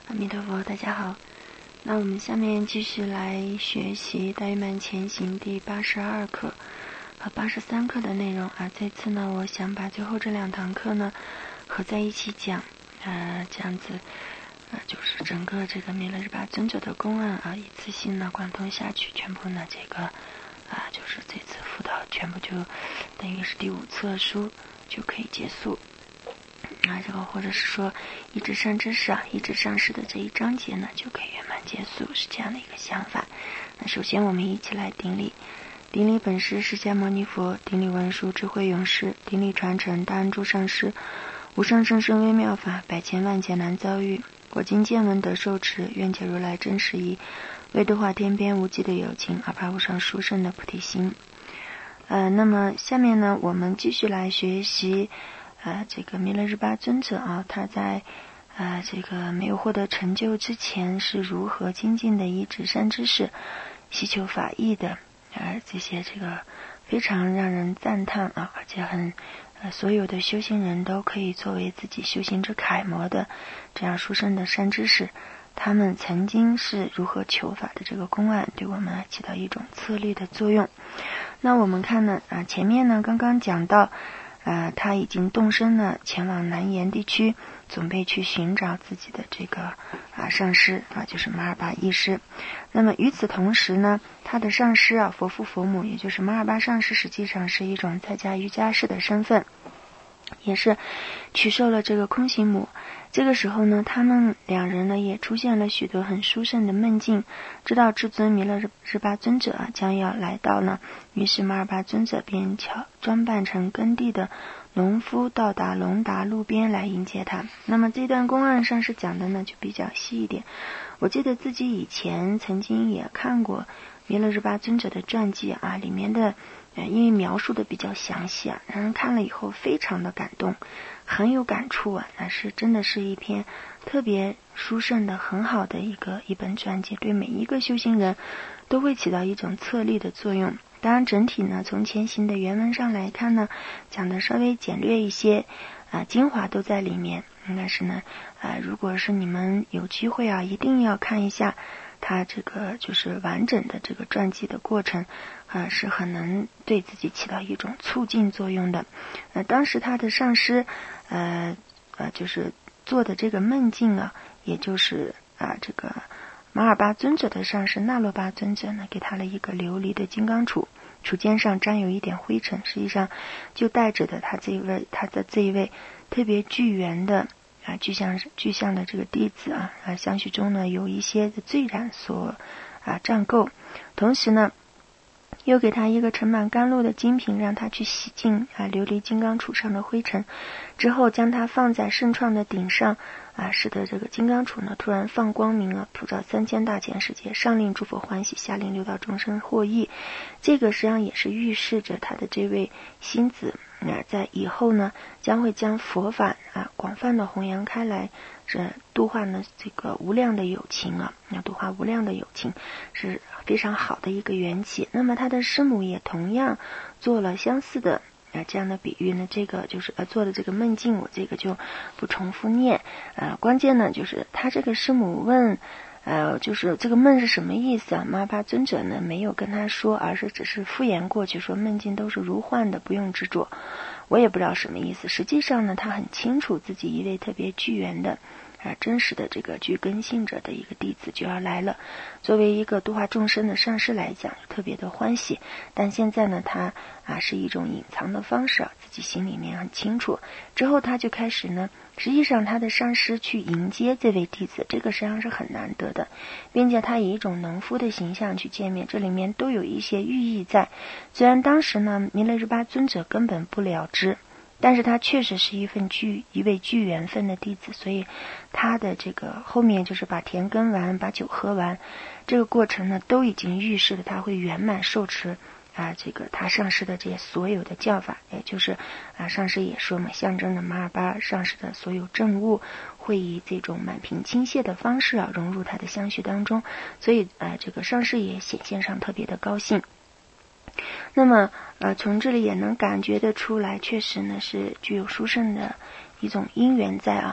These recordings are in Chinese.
阿弥陀佛，大家好。那我们下面继续来学习《大圆满前行》第82课和83课的内容啊。这次呢，我想把最后这2堂课呢合在一起讲，这样子就是整个这个弥勒日巴尊者的公案啊，一次性呢贯通下去，全部呢这个就是这次辅导全部就等于是第5册书就可以结束。这个或者是说一直善知识一直上师的这一章节呢就可以圆满结束，是这样的一个想法。那首先我们一起来顶礼。顶礼本师释迦牟尼佛，顶礼文殊智慧勇士，顶礼传承大安住上师，无上甚深微妙法，百千万劫难遭遇，我今见闻得受持，愿解如来真实义，为度化天边无际的有情，阿帕无上殊胜的菩提心。那么下面呢我们继续来学习这个弥勒日巴尊者他在这个没有获得成就之前是如何精进的一直善知识，希求法义的，这些这个非常让人赞叹而且很所有的修行人都可以作为自己修行之楷模的这样殊胜的善知识，他们曾经是如何求法的这个公案，对我们起到一种策略的作用。那我们看呢前面呢刚刚讲到他已经动身了，前往南延地区，准备去寻找自己的这个上师就是马尔巴义师。那么与此同时呢，他的上师佛父佛母，也就是马尔巴上师，实际上是一种在家瑜伽士的身份，也是取受了这个空行母。这个时候呢，他们两人呢也出现了许多很殊胜的梦境，知道至尊弥勒日巴尊者将要来到呢，于是马尔巴尊者便装扮成耕地的农夫，到达隆达路边来迎接他。那么这段公案上是讲的呢就比较细一点，我记得自己以前曾经也看过弥勒日巴尊者的传记里面的因为描述的比较详细让人看了以后非常的感动，很有感触那是真的是一篇特别殊胜的很好的一本传记，对每一个修行人都会起到一种策力的作用。当然整体呢从前行的原文上来看呢，讲的稍微简略一些精华都在里面。但是呢如果是你们有机会一定要看一下他这个就是完整的这个传记的过程是很能对自己起到一种促进作用的。当时他的上师就是做的这个梦境也就是这个马尔巴尊者的上师那罗巴尊者呢，给他了一个琉璃的金刚杵，杵尖上沾有一点灰尘，实际上就带着的他的这一位特别具圆的具象的这个弟子相续中呢有一些的罪染所占垢，同时呢又给他一个盛满甘露的金瓶，让他去洗净琉璃金刚杵上的灰尘，之后将它放在圣创的顶上使得这个金刚杵呢突然放光明普照3000大千世界，上令诸佛欢喜，下令六道众生获益。这个实际上也是预示着他的这位星子在以后呢将会将佛法广泛的弘扬开来，是度化呢这个无量的有情度化无量的有情是非常好的一个缘起。那么他的师母也同样做了相似的这样的比喻呢，这个就是做的这个梦境，我这个就不重复念关键呢就是他这个师母问就是这个梦是什么意思马尔巴尊者呢没有跟他说，而是只是敷衍过去说梦境都是如幻的，不用执着。我也不知道什么意思，实际上呢他很清楚自己一位特别具缘的真实的这个具根性者的一个弟子就要来了，作为一个度化众生的上师来讲特别的欢喜，但现在呢他是一种隐藏的方式自己心里面很清楚。之后他就开始呢，实际上他的上师去迎接这位弟子，这个实际上是很难得的，并且他以一种农夫的形象去见面，这里面都有一些寓意在。虽然当时呢弥勒日巴尊者根本不了知，但是他确实是一位具缘分的弟子，所以他的这个后面就是把田耕完，把酒喝完，这个过程呢都已经预示了他会圆满受持这个他上师的这些所有的教法，也就是上师也说嘛，象征的马尔巴上师的所有政务会以这种满屏倾泻的方式融入他的相续当中，所以这个上师也显现上特别的高兴。那么从这里也能感觉得出来，确实呢是具有殊胜的一种因缘在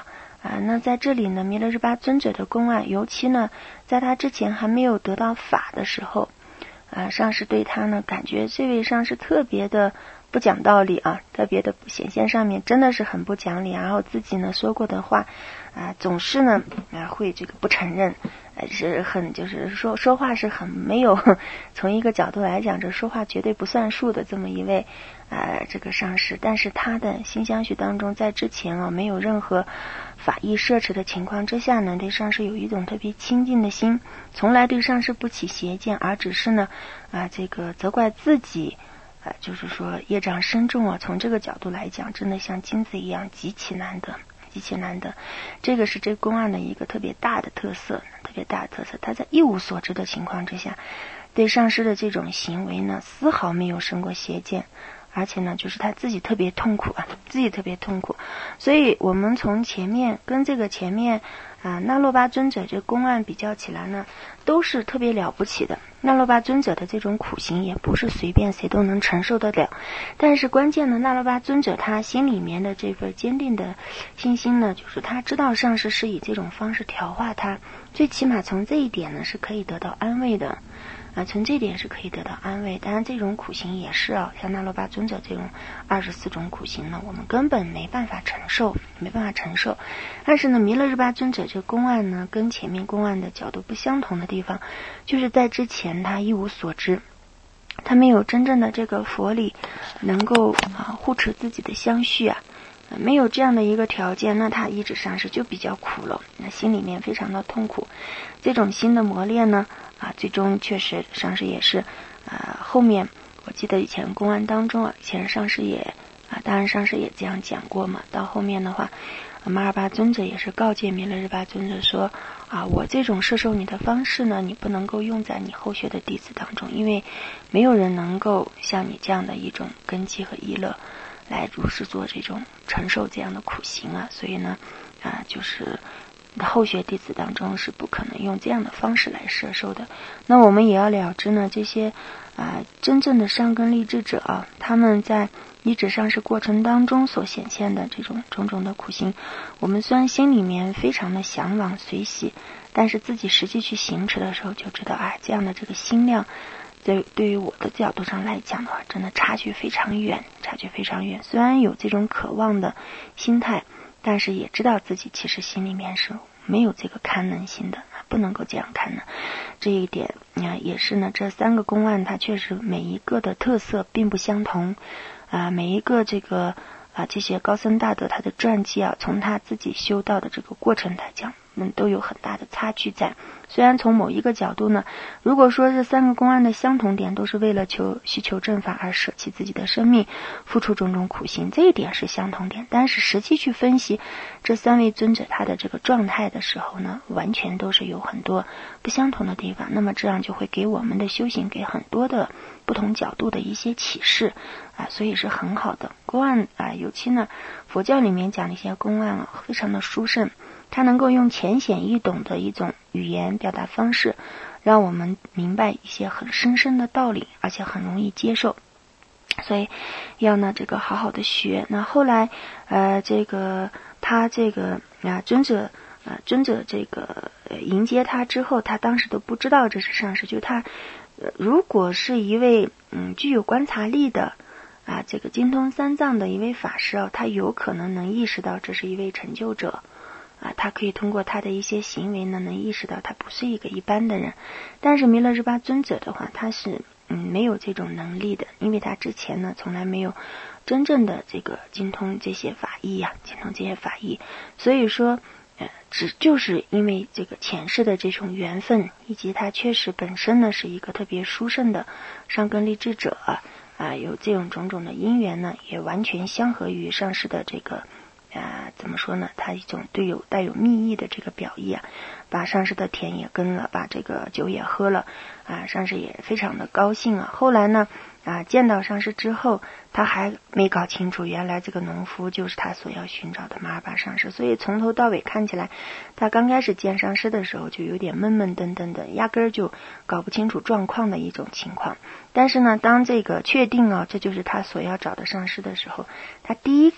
那在这里呢，弥勒日巴尊者的公案，尤其呢在他之前还没有得到法的时候，上师对他呢感觉这位上师特别的不讲道理啊，特别的显现上面真的是很不讲理，然后自己呢说过的话总是呢会这个不承认，是很就是说话是很没有从一个角度来讲，这说话绝对不算数的这么一位这个上师。但是他的心相续当中，在之前没有任何法义摄持的情况之下呢，对上师有一种特别亲近的心，从来对上师不起邪见，而只是呢这个责怪自己就是说业障深重从这个角度来讲，真的像金子一样极其难得。这个是这公案的一个特别大的特色，他在一无所知的情况之下，对上师的这种行为呢丝毫没有生过邪见，而且呢就是他自己特别痛苦所以我们从前面跟这个前面那洛巴尊者这公案比较起来呢，都是特别了不起的。那洛巴尊者的这种苦行也不是随便谁都能承受得了，但是关键呢，那洛巴尊者他心里面的这份坚定的信心呢，就是他知道上师是以这种方式调化他，最起码从这一点呢是可以得到安慰的从这点是可以得到安慰。当然这种苦行也是像那洛巴尊者这种24种苦行呢，我们根本没办法承受。但是呢，弥勒日巴尊者这公案呢，跟前面公案的角度不相同的地方，就是在之前他一无所知，他没有真正的这个佛理能够护持自己的相续没有这样的一个条件，那他一直上师就比较苦了，那心里面非常的痛苦。这种心的磨练呢最终确实上师也是后面我记得以前公案当中以前上师也当然上师也这样讲过嘛。到后面的话，马尔巴尊者也是告诫弥勒日巴尊者说我这种摄受你的方式呢，你不能够用在你后学的弟子当中，因为没有人能够像你这样的一种根基和意乐来如是做这种承受这样的苦行所以呢就是后学弟子当中是不可能用这样的方式来摄受的。那我们也要了知呢，这些真正的善根立志者他们在依止上师过程当中所显现的这种种种的苦行，我们虽然心里面非常的向往随喜，但是自己实际去行持的时候就知道这样的这个心量对于我的角度上来讲的话，真的差距非常远。虽然有这种渴望的心态，但是也知道自己其实心里面是没有这个堪能心的，不能够这样堪能。这一点也是呢，这3个公案它确实每一个的特色并不相同每一个这个这些高僧大德他的传记从他自己修道的这个过程来讲都有很大的差距在。虽然从某一个角度呢，如果说这3个公案的相同点都是为了需求正法而舍弃自己的生命，付出种种苦行，这一点是相同点，但是实际去分析这3位尊者他的这个状态的时候呢，完全都是有很多不相同的地方。那么这样就会给我们的修行给很多的不同角度的一些启示所以是很好的公案尤其呢佛教里面讲的一些公案非常的殊胜，它能够用浅显易懂的一种语言表达方式，让我们明白一些很深深的道理，而且很容易接受。所以要呢这个好好的学。那后来这个他这个尊者这个迎接他之后，他当时都不知道这是上师，就他如果是一位具有观察力的这个精通三藏的一位法师他有可能能意识到这是一位成就者他可以通过他的一些行为呢，能意识到他不是一个一般的人。但是弥勒日巴尊者的话，他是没有这种能力的，因为他之前呢从来没有真正的这个精通这些法义所以说就是因为这个前世的这种缘分，以及他确实本身呢是一个特别殊胜的上根立志者有这种种种的因缘呢，也完全相合于上师的这个怎么说呢，他一种带有密意的这个表意把上师的田也耕了，把这个酒也喝了上师也非常的高兴后来呢见到上师之后，他还没搞清楚原来这个农夫就是他所要寻找的马尔巴上师，所以从头到尾看起来，他刚开始见上师的时候就有点闷闷登登的，压根儿就搞不清楚状况的一种情况。但是呢，当这个确定这就是他所要找的上师的时候，他第一个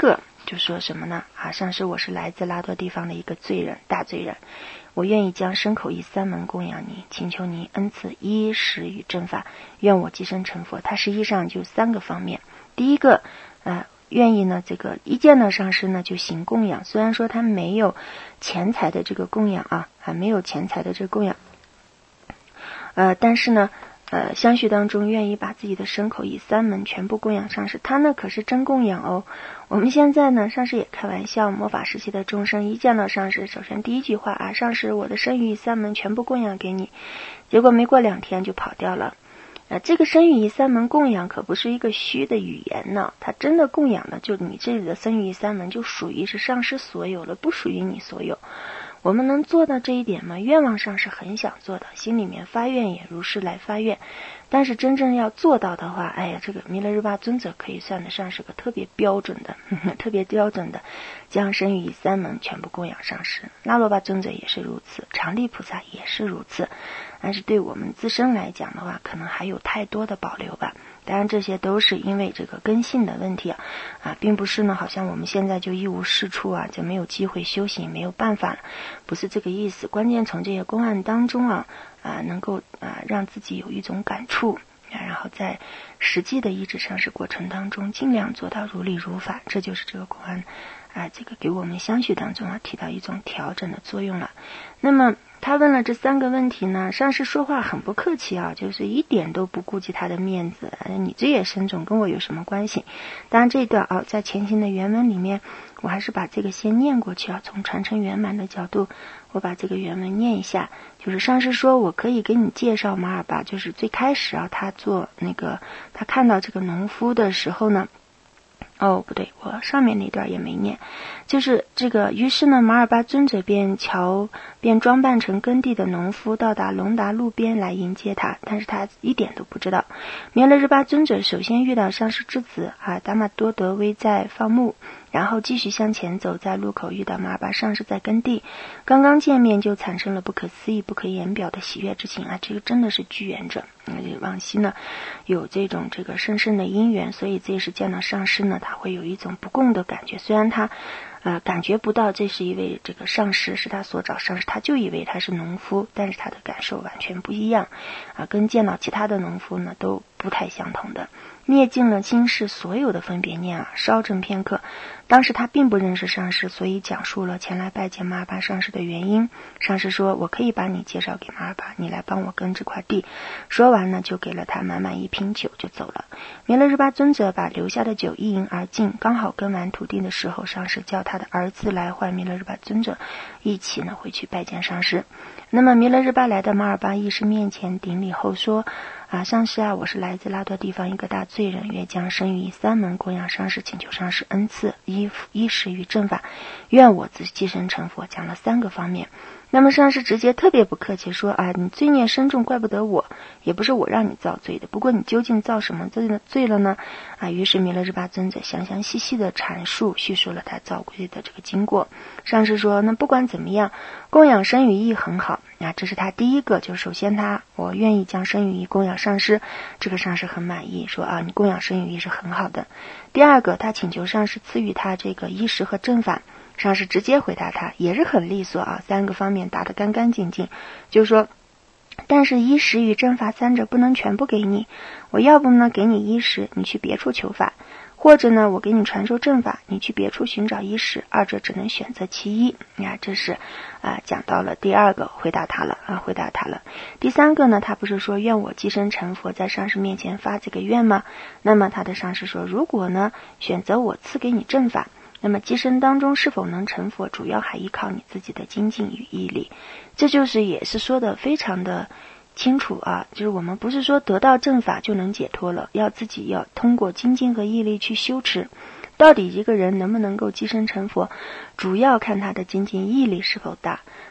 就说什么呢？上师，我是来自拉多地方的一个罪人，大罪人，我愿意将身口意3门供养你，请求你恩赐衣食与正法，愿我即身成佛。它实际上就3个方面。第一个愿意呢，这个一见到上师呢就行供养，虽然说他没有钱财的这个供养没有钱财的这个供养，但是呢相续当中愿意把自己的身口意3门全部供养上师，他呢可是真供养哦。我们现在呢，上师也开玩笑，末法时期的众生一见到上师，首先第一句话上师，我的身语意3门全部供养给你，结果没过2天就跑掉了。这个身语意3门供养可不是一个虚的语言呢，它真的供养的就你这里的身语意3门就属于是上师所有了，不属于你所有。我们能做到这一点吗？愿望上是很想做的，心里面发愿也如是来发愿，但是真正要做到的话，这个弥勒日巴尊者可以算得上是个特别标准的将身语意3门全部供养上师。那罗巴尊者也是如此，常利菩萨也是如此，但是对我们自身来讲的话，可能还有太多的保留吧。当然这些都是因为这个根性的问题并不是呢好像我们现在就一无是处就没有机会修行，没有办法了，不是这个意思。关键从这些公案当中能够让自己有一种感触，然后在实际的依止上师过程当中尽量做到如理如法，这就是这个公案这个给我们相续当中提到一种调整的作用了。那么他问了这3个问题呢，上师说话很不客气就是一点都不顾及他的面子，你罪业深重跟我有什么关系。当然这一段在前行的原文里面，我还是把这个先念过去从传承圆满的角度，我把这个原文念一下。就是上师说，我可以给你介绍马尔巴，就是最开始他做他看到这个农夫的时候呢，不对，我上面那段也没念。就是这个，于是呢，马尔巴尊者便装扮成耕地的农夫，到达隆达路边来迎接他，但是他一点都不知道。弥勒日巴尊者首先遇到上师之子达玛多德威在放牧，然后继续向前走，在路口遇到马尔巴上师在耕地，刚刚见面就产生了不可思议、不可言表的喜悦之情这个真的是具缘者。往昔呢有这种深深的因缘，所以这时见到上师呢，他会有一种不共的感觉。虽然他感觉不到这是一位这个上师，是他所找上师，他就以为他是农夫，但是他的感受完全不一样跟见到其他的农夫呢都不太相同的。灭尽了今世所有的分别念稍证片刻。当时他并不认识上师，所以讲述了前来拜见马尔巴上师的原因。上师说，我可以把你介绍给马尔巴，你来帮我耕这块地。说完呢，就给了他满满1瓶酒就走了。弥勒日巴尊者把留下的酒一饮而尽，刚好耕完土地的时候，上师叫他的儿子来唤弥勒日巴尊者一起呢回去拜见上师。那么弥勒日巴来到马尔巴义师面前顶礼后说，上师我是来自拉多地方一个大罪人，愿将身语意3门供养上师，请求上师恩赐衣食与正法，愿我自即身成佛。讲了3个方面。那么上师直接特别不客气说你罪孽深重，怪不得我，也不是我让你造罪的，不过你究竟造什么罪了呢于是弥勒日巴尊者详详细细的阐述叙述了他造罪的这个经过。上师说，那不管怎么样，供养身语意很好这是他第一个，就首先我愿意将身语意供养上师，这个上师很满意，说你供养身语意是很好的。第二个，他请求上师赐予他这个衣食和正法，上师直接回答他，也是很利索3个方面答得干干净净，就是说，但是衣食与正法3者不能全部给你，我要不呢给你衣食，你去别处求法，或者呢我给你传授正法，你去别处寻找衣食，2者只能选择其一。这是讲到了第2个，回答他了。第3个呢，他不是说愿我即身成佛，在上师面前发这个愿吗？那么他的上师说，如果呢选择我赐给你正法，那么即身当中是否能成佛，主要还依靠你自己的精进与毅力。这就是也是说的非常的清楚就是我们不是说得到正法就能解脱了，要自己要通过精进和毅力去修持。到底一个人能不能够即身成佛，主要看他的精进毅力是否大。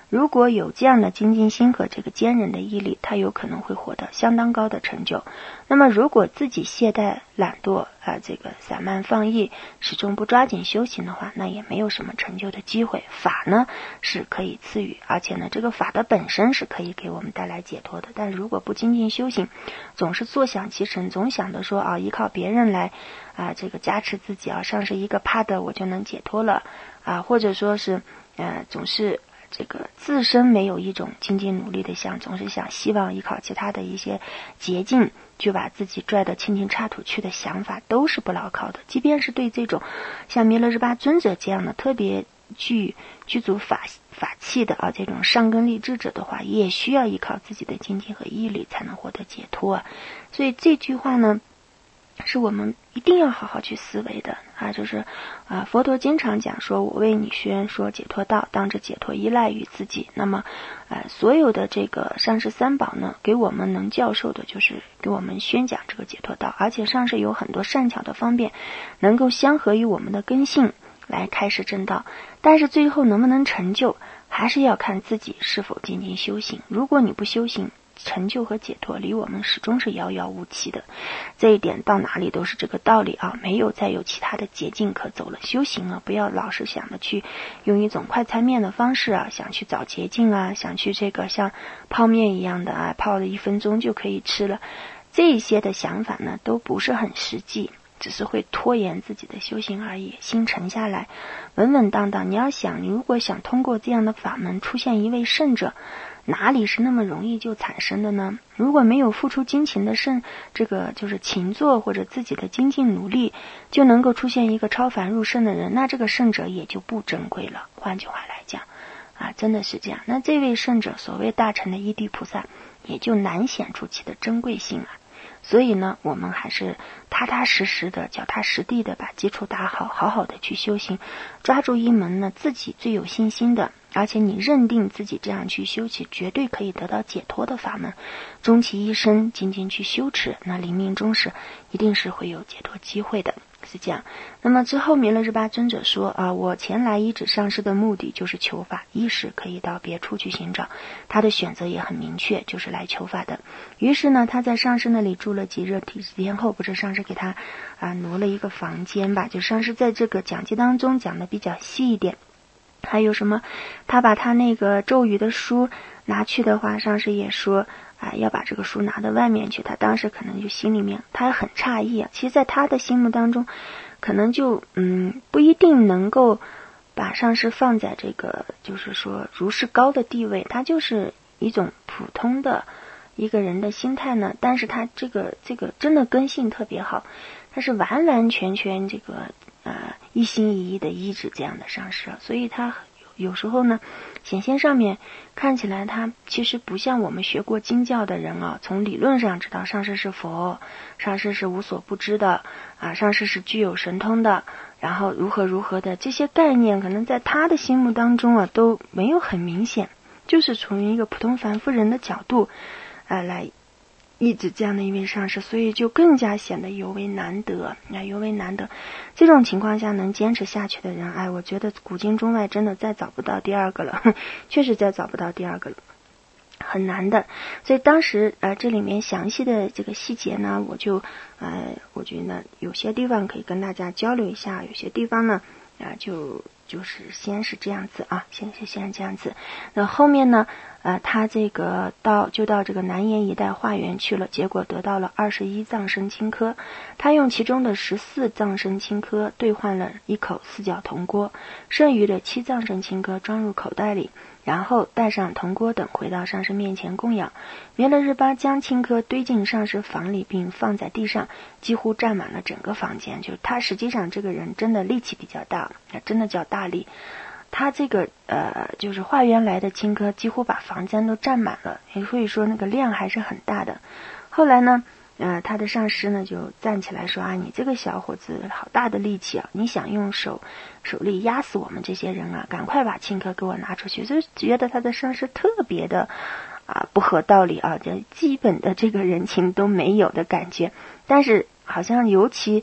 如果有这样的精进心和这个坚韧的毅力，他有可能会获得相当高的成就。那么如果自己懈怠懒惰这个散漫放逸，始终不抓紧修行的话，那也没有什么成就的机会。法呢是可以赐予，而且呢这个法的本身是可以给我们带来解脱的，但如果不精进修行，总是坐享其成，总想着说依靠别人来这个加持自己上师一个帕的我就能解脱了或者说是总是这个自身没有一种精进努力的总是希望依靠其他的一些捷径就把自己拽到清净刹土去的想法，都是不牢靠的。即便是对这种像弥勒日巴尊者这样的特别具足法器的这种上根立智者的话，也需要依靠自己的精进和毅力才能获得解脱所以这句话呢是我们一定要好好去思维的就是佛陀经常讲说，我为你宣说解脱道，当这解脱依赖于自己。那么所有的这个上师三宝呢，给我们能教授的就是给我们宣讲这个解脱道，而且上师有很多善巧的方便，能够相合于我们的根性来开示正道。但是最后能不能成就，还是要看自己是否精进修行。如果你不修行，成就和解脱离我们始终是遥遥无期的，这一点到哪里都是这个道理没有再有其他的捷径可走了。修行不要老是想着去用一种快餐面的方式想去找捷径想去这个像泡面一样的泡了1分钟就可以吃了，这一些的想法呢都不是很实际，只是会拖延自己的修行而已。心沉下来，稳稳当当。你如果想通过这样的法门出现一位圣者，哪里是那么容易就产生的呢？如果没有付出精勤的这个就是勤做或者自己的精进努力，就能够出现一个超凡入圣的人，那这个圣者也就不珍贵了。换句话来讲真的是这样。那这位圣者，所谓大乘的依地菩萨，也就难显出其的珍贵性所以呢，我们还是踏踏实实的、脚踏实地的把基础打好，好好的去修行，抓住一门呢自己最有信心的，而且你认定自己这样去修起绝对可以得到解脱的法门，终其一生精进去修持，那临命终时一定是会有解脱机会的，是这样。那么之后弥勒日巴尊者说我前来依止上师的目的就是求法，一时可以到别处去寻找，他的选择也很明确，就是来求法的。于是呢，他在上师那里住了几天后，不是上师给他挪了一个房间吧，就上师在这个讲记当中讲的比较细一点。还有什么他把他那个咒语的书拿去的话，上师也说要把这个书拿到外面去。他当时可能就心里面他很诧异其实在他的心目当中可能就不一定能够把上师放在这个就是说如是高的地位，他就是一种普通的一个人的心态呢。但是他这个真的根性特别好，他是完完全全这个一心一意的依止这样的上师，所以他有时候呢显现上面看起来他其实不像我们学过经教的人从理论上知道上师是佛，上师是无所不知的上师是具有神通的，然后如何的这些概念可能在他的心目当中都没有很明显，就是从一个普通凡夫人的角度来一直这样的一位上师，所以就更加显得尤为难得这种情况下能坚持下去的人我觉得古今中外真的再找不到第二个了确实再找不到第二个了，很难的。所以当时这里面详细的这个细节呢，我觉得有些地方可以跟大家交流一下，有些地方呢就是先是这样子先这样子。那后面呢他这个到这个南岩一带化缘去了，结果得到了21藏身青稞，他用其中的14藏身青稞兑换了一口4角铜锅，剩余的7藏身青稞装入口袋里，然后带上铜锅等回到上师面前供养。弥勒日巴将青稞堆进上师房里，并放在地上，几乎占满了整个房间。就是他实际上这个人真的力气比较大，真的叫大力。他这个就是化缘来的青稞几乎把房间都占满了，也可以说那个量还是很大的。后来呢他的上师呢就站起来说你这个小伙子好大的力气你想用手力压死我们这些人赶快把青稞给我拿出去。就觉得他的上师特别的不合道理这基本的这个人情都没有的感觉。但是好像尤其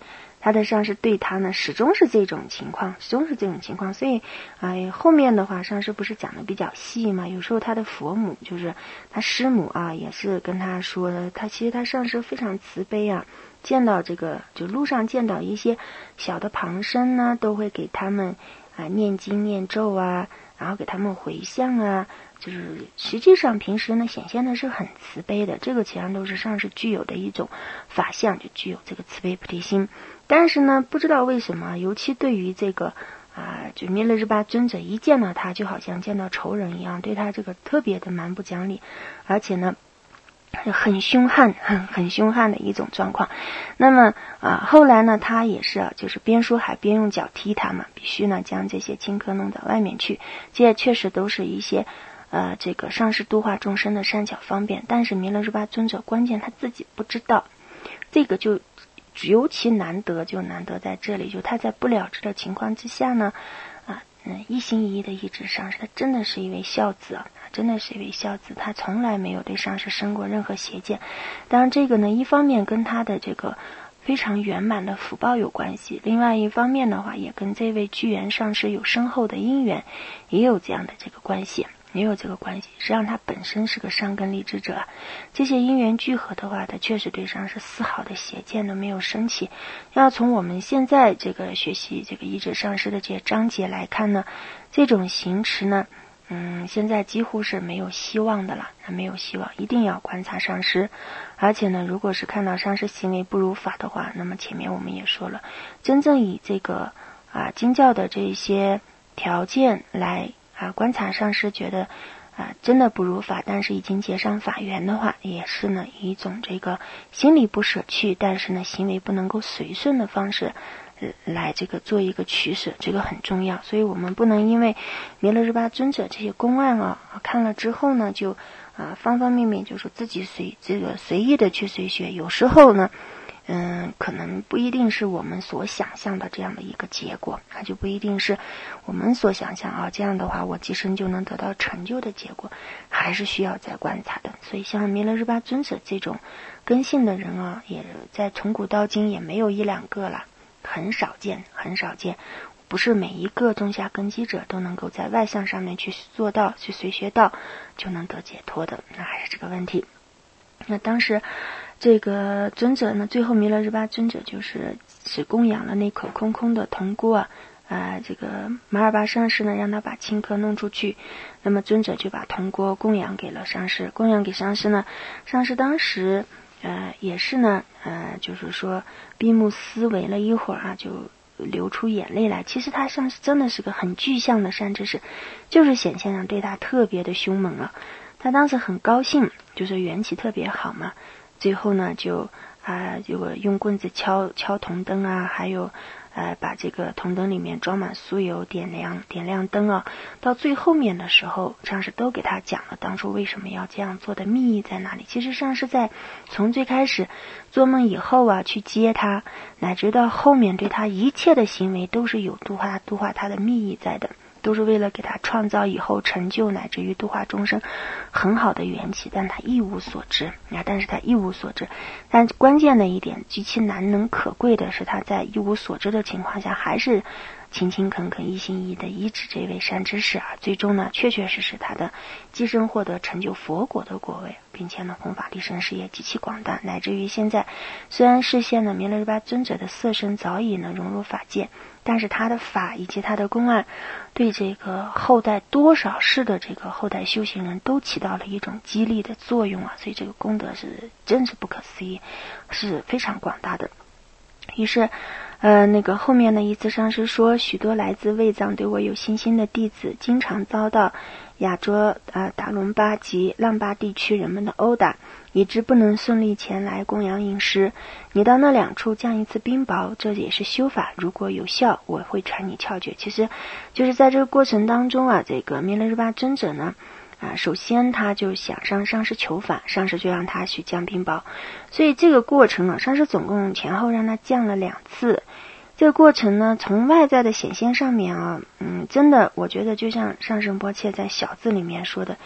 他的上师对他呢始终是这种情况，所以后面的话上师不是讲的比较细嘛，有时候他的佛母就是他师母啊，也是跟他说的，其实他上师非常慈悲啊，见到这个就路上见到一些小的旁生呢，都会给他们念经念咒啊，然后给他们回向啊，就是实际上平时呢显现的是很慈悲的，这个其实都是上师具有的一种法相，就具有这个慈悲菩提心。但是呢不知道为什么，尤其对于这个就弥勒日巴尊者，一见到他就好像见到仇人一样，对他这个特别的蛮不讲理，而且呢很凶悍的一种状况。那么后来呢他也是就是边说还边用脚踢他嘛，必须呢将这些青稞弄到外面去，这些确实都是一些这个上师度化众生的善巧方便，但是弥勒日巴尊者关键他自己不知道，这个就尤其难得在这里，就他在不了知的情况之下呢一心一意的一直上师，他真的是一位孝子他从来没有对上师生过任何邪见。当然这个呢一方面跟他的这个非常圆满的福报有关系，另外一方面的话也跟这位居延上师有深厚的因缘也有这样的这个关系，实际上他本身是个善根利知者，这些因缘聚合的话，他确实对上师丝毫的邪见都没有升起。要从我们现在这个学习这个依止上师的这些章节来看呢，这种行持呢现在几乎是没有希望的了，一定要观察上师。而且呢如果是看到上师行为不如法的话，那么前面我们也说了，真正以这个经教的这些条件来观察上师觉得真的不如法，但是已经结上法缘的话，也是呢一种这个心里不舍去，但是呢行为不能够随顺的方式来这个做一个取舍，这个很重要。所以我们不能因为弥勒日巴尊者这些公案看了之后呢就方方面面就说自己随意的去随学，有时候呢可能不一定是我们所想象的这样的一个结果，就不一定是我们所想象这样的话我即生就能得到成就的结果，还是需要再观察的。所以像弥勒日巴尊者这种根性的人也在从古到今也没有一两个了，很少见，不是每一个中下根基者都能够在外相上面去做到，去随学到就能得解脱的，那还是这个问题。那当时这个尊者呢，最后弥勒日巴尊者就是只供养了那口空空的铜锅这个马尔巴上师呢让他把青稞弄出去，那么尊者就把铜锅供养给了上师。供养给上师呢，上师当时也是呢就是说闭目思维了一会儿就流出眼泪来。其实他上师真的是个很具象的善知识，就是显现上对他特别的凶猛他当时很高兴，就是元气特别好嘛，最后呢就用棍子敲铜灯还有把这个铜灯里面装满酥油，点亮灯到最后面的时候，上师都给他讲了当初为什么要这样做的密意在哪里。其实上师在从最开始做梦以后去接他，乃至到后面对他一切的行为都是有度化他的密意在的，都是为了给他创造以后成就乃至于度化众生很好的缘起，但他一无所知。但关键的一点极其难能可贵的是，他在一无所知的情况下还是勤勤恳恳一心一意的医治这位善知识最终呢确实他的今生获得成就佛果的果位，并且呢弘法利生事业极其广大，乃至于现在虽然视现了弥勒日巴尊者的色身早已呢融入法界，但是他的法以及他的公案对这个后代多少世的这个后代修行人都起到了一种激励的作用所以这个功德是真是不可思议，是非常广大的。于是那个后面的一次上师说，许多来自卫藏对我有信心的弟子经常遭到亚卓达伦巴及浪巴地区人们的殴打，以致不能顺利前来供养饮食。你到那两处降一次冰雹，这也是修法，如果有效我会传你窍诀。其实就是在这个过程当中这个弥勒日巴尊者呢首先他就想上上师求法，上师就让他去降冰雹，所以这个过程上师总共前后让他降了2次。这个过程呢从外在的显现上面真的我觉得就像上师仁波切在小字里面说的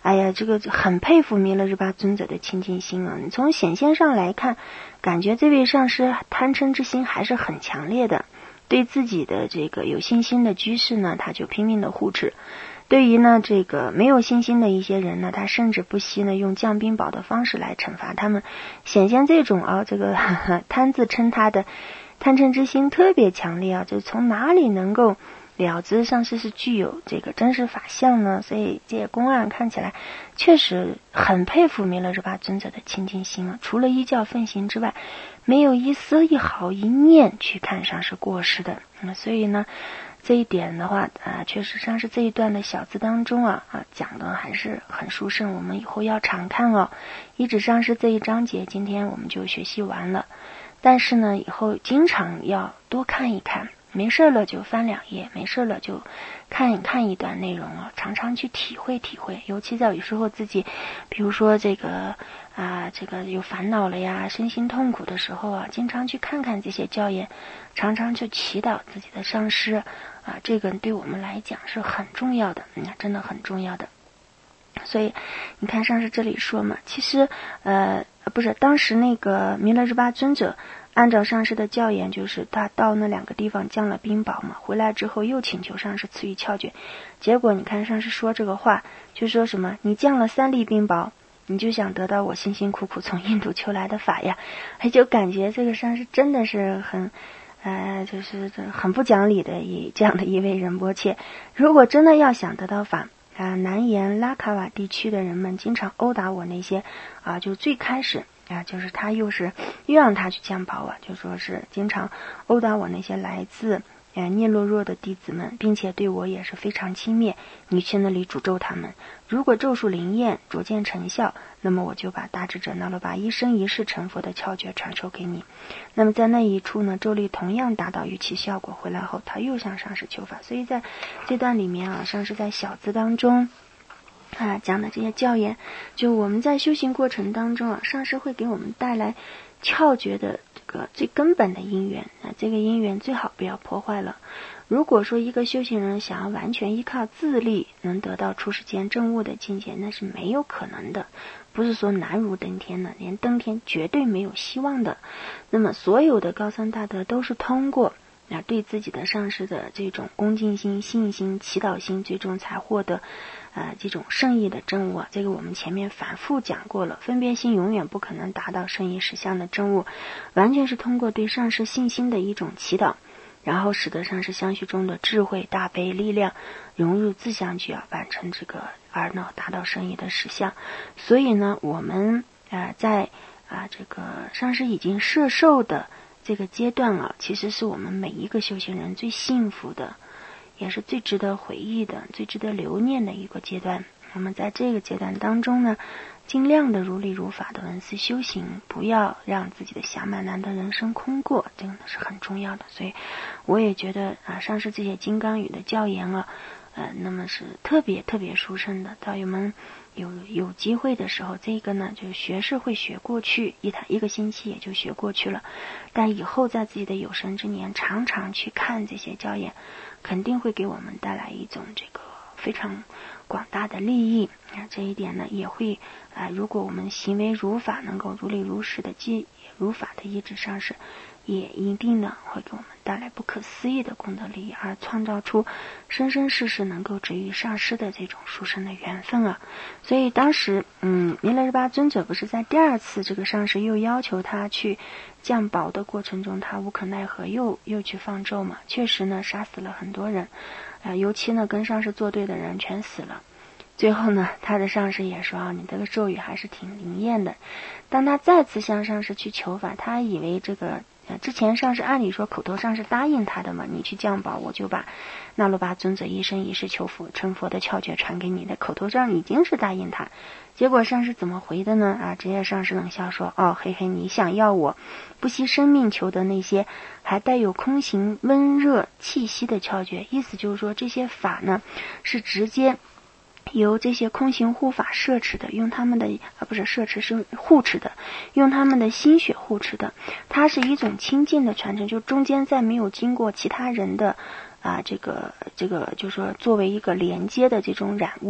哎呀，这个很佩服弥勒日巴尊者的清净心啊。你从显现上来看，感觉这位上师贪嗔之心还是很强烈的，对自己的这个有信心的居士呢，他就拼命的护持。对于呢这个没有信心的一些人呢，他甚至不惜呢用降冰雹的方式来惩罚他们，显现这种这个贪自称他的贪嗔之心特别强烈啊，就从哪里能够了知上师是具有这个真实法相呢？所以这些公案看起来确实很佩服弥勒日巴尊者的清净心啊，除了依教奉行之外，没有一丝一毫一念去看上师过失的。所以呢这一点的话确实上是这一段的小字当中讲的还是很殊胜，我们以后要常看一指上是这一章节今天我们就学习完了，但是呢以后经常要多看一看，没事了就翻2页，没事了就看一段内容常常去体会体会，尤其在有时候自己比如说这个有烦恼了呀，身心痛苦的时候经常去看看这些教言，常常去祈祷自己的上师这个对我们来讲是很重要的，真的很重要的。所以你看上师这里说嘛，其实不是当时那个弥勒日巴尊者按照上师的教言，就是他到那2个地方降了冰雹嘛，回来之后又请求上师赐予窍诀，结果你看上师说这个话就说什么，你降了3粒冰雹，你就想得到我辛辛苦苦从印度求来的法呀，就感觉这个上师真的是很就是很不讲理的这样的一位仁波切。如果真的要想得到法南沿拉卡瓦地区的人们经常殴打我那些就最开始就是他又让他去降雹就说是经常殴打我那些来自聂洛若的弟子们，并且对我也是非常轻蔑，你去那里诅咒他们，如果咒术灵验逐渐成效，那么我就把大智者那罗巴一生一世成佛的窍诀传授给你。那么在那一处呢，咒力同样达到预期效果，回来后他又向上师求法。所以在这段里面上师在小字当中讲的这些教言，就我们在修行过程当中上师会给我们带来窍诀的这个最根本的因缘这个因缘最好不要破坏了。如果说一个修行人想要完全依靠自力能得到出世间证悟的境界，那是没有可能的，不是说难如登天的，连登天绝对没有希望的。那么所有的高僧大德都是通过对自己的上师的这种恭敬心、信心、祈祷心，最终才获得这种圣意的证悟这个我们前面反复讲过了，分别心永远不可能达到圣意实相的证悟，完全是通过对上师信心的一种祈祷，然后使得上师相续中的智慧、大悲、力量融入自相具完成这个而呢达到圣意的实相。所以呢我们在这个上师已经摄受的这个阶段其实是我们每一个修行人最幸福的，也是最值得回忆的、最值得留念的一个阶段。那么在这个阶段当中呢，尽量的如理如法的闻思修行，不要让自己的暇满难得人生空过，这个是很重要的。所以我也觉得上师这些金刚语的教言那么是特别特别殊胜的。道友们有机会的时候，这个呢就学是会学过去，一个星期也就学过去了，但以后在自己的有生之年常常去看这些教言，肯定会给我们带来一种这个非常广大的利益这一点呢也会如果我们行为如法，能够如理如实的如法的依止上师，也一定呢会给我们带来不可思议的功德利益，而创造出生生世世能够止于上师的这种殊胜的缘分所以当时弥勒日巴尊者不是在第2次这个上师又要求他去降雹的过程中，他无可奈何又去放咒嘛，确实呢杀死了很多人尤其呢跟上师作对的人全死了。最后呢他的上师也说你这个咒语还是挺灵验的。当他再次向上师去求法，他以为这个之前上师按理说口头上是答应他的嘛，你去降雹我就把那罗巴尊者一生一世求佛成佛的窍诀传给你的，口头上已经是答应他。结果上师怎么回的呢直接上师冷笑说嘿嘿，你想要我不惜生命求的那些还带有空行温热气息的窍诀，意思就是说这些法呢是直接由这些空行护法摄持的，用他们的不是摄持是护持的，用他们的心血护持的，它是一种清净的传承，就中间再没有经过其他人的这个就是说作为一个连接的这种染污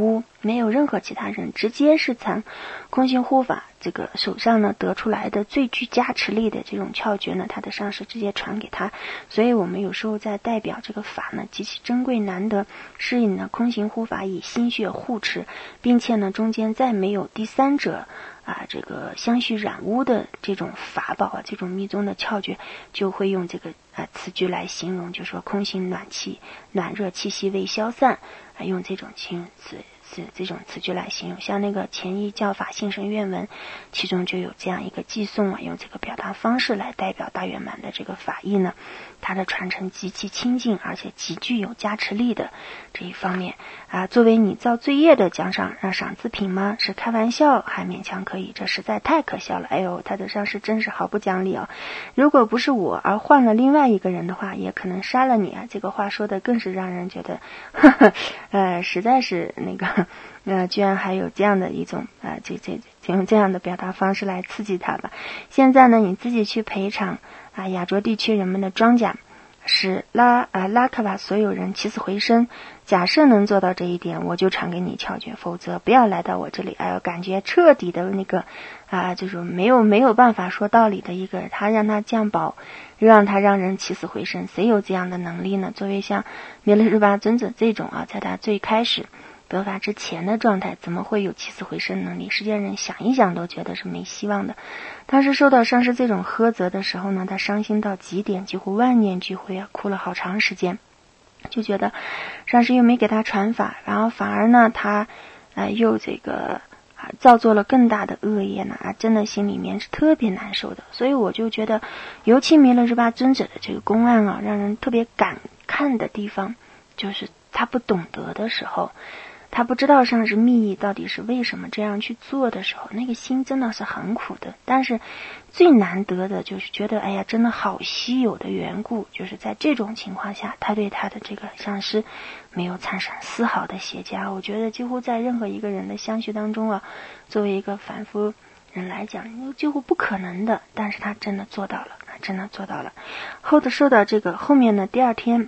没有任何其他人，直接是从空行护法这个手上呢得出来的最具加持力的这种窍诀呢，他的上师直接传给他。所以我们有时候在代表这个法呢极其珍贵难得，是以呢空行护法以心血护持，并且呢中间再没有第三者这个相续染污的这种法宝这种密宗的窍诀，就会用这个词句来形容，就说空行暖气，暖热气息未消散，用这种这种词句来形容。像那个前一教法信生愿文，其中就有这样一个寄送用这个表达方式来代表大圆满的这个法义呢，它的传承极其清净，而且极具有加持力的这一方面作为你造罪业的奖赏赏赐品吗？是开玩笑还勉强可以，这实在太可笑了。哎呦，他的上师真是毫不讲理如果不是我而换了另外一个人的话，也可能杀了你这个话说的更是让人觉得实在是那个居然还有这样的一种用这样的表达方式来刺激他吧。现在呢，你自己去赔偿亚洲地区人们的庄稼，使拉克瓦所有人起死回生。假设能做到这一点，我就传给你窍诀，否则不要来到我这里。感觉彻底的那个就是没有办法说道理的一个，他让他降宝，让人起死回生，谁有这样的能力呢？作为像弥勒日巴尊者这种在他最开始得法之前的状态，怎么会有起死回生能力？世间人想一想都觉得是没希望的。当时受到上师这种呵责的时候呢，他伤心到极点，几乎万念俱灰哭了好长时间，就觉得上师又没给他传法，然后反而呢他又这个造作了更大的恶业呢真的心里面是特别难受的。所以我就觉得尤其弥勒日巴尊者的这个公案让人特别感看的地方，就是他不懂得的时候，他不知道上师密意到底是为什么这样去做的时候，那个心真的是很苦的。但是最难得的就是觉得真的好稀有的缘故，就是在这种情况下，他对他的这个上师没有产生丝毫的邪加。我觉得几乎在任何一个人的相续当中作为一个凡夫人来讲几乎不可能的，但是他真的做到了，受到这个后面呢，第二天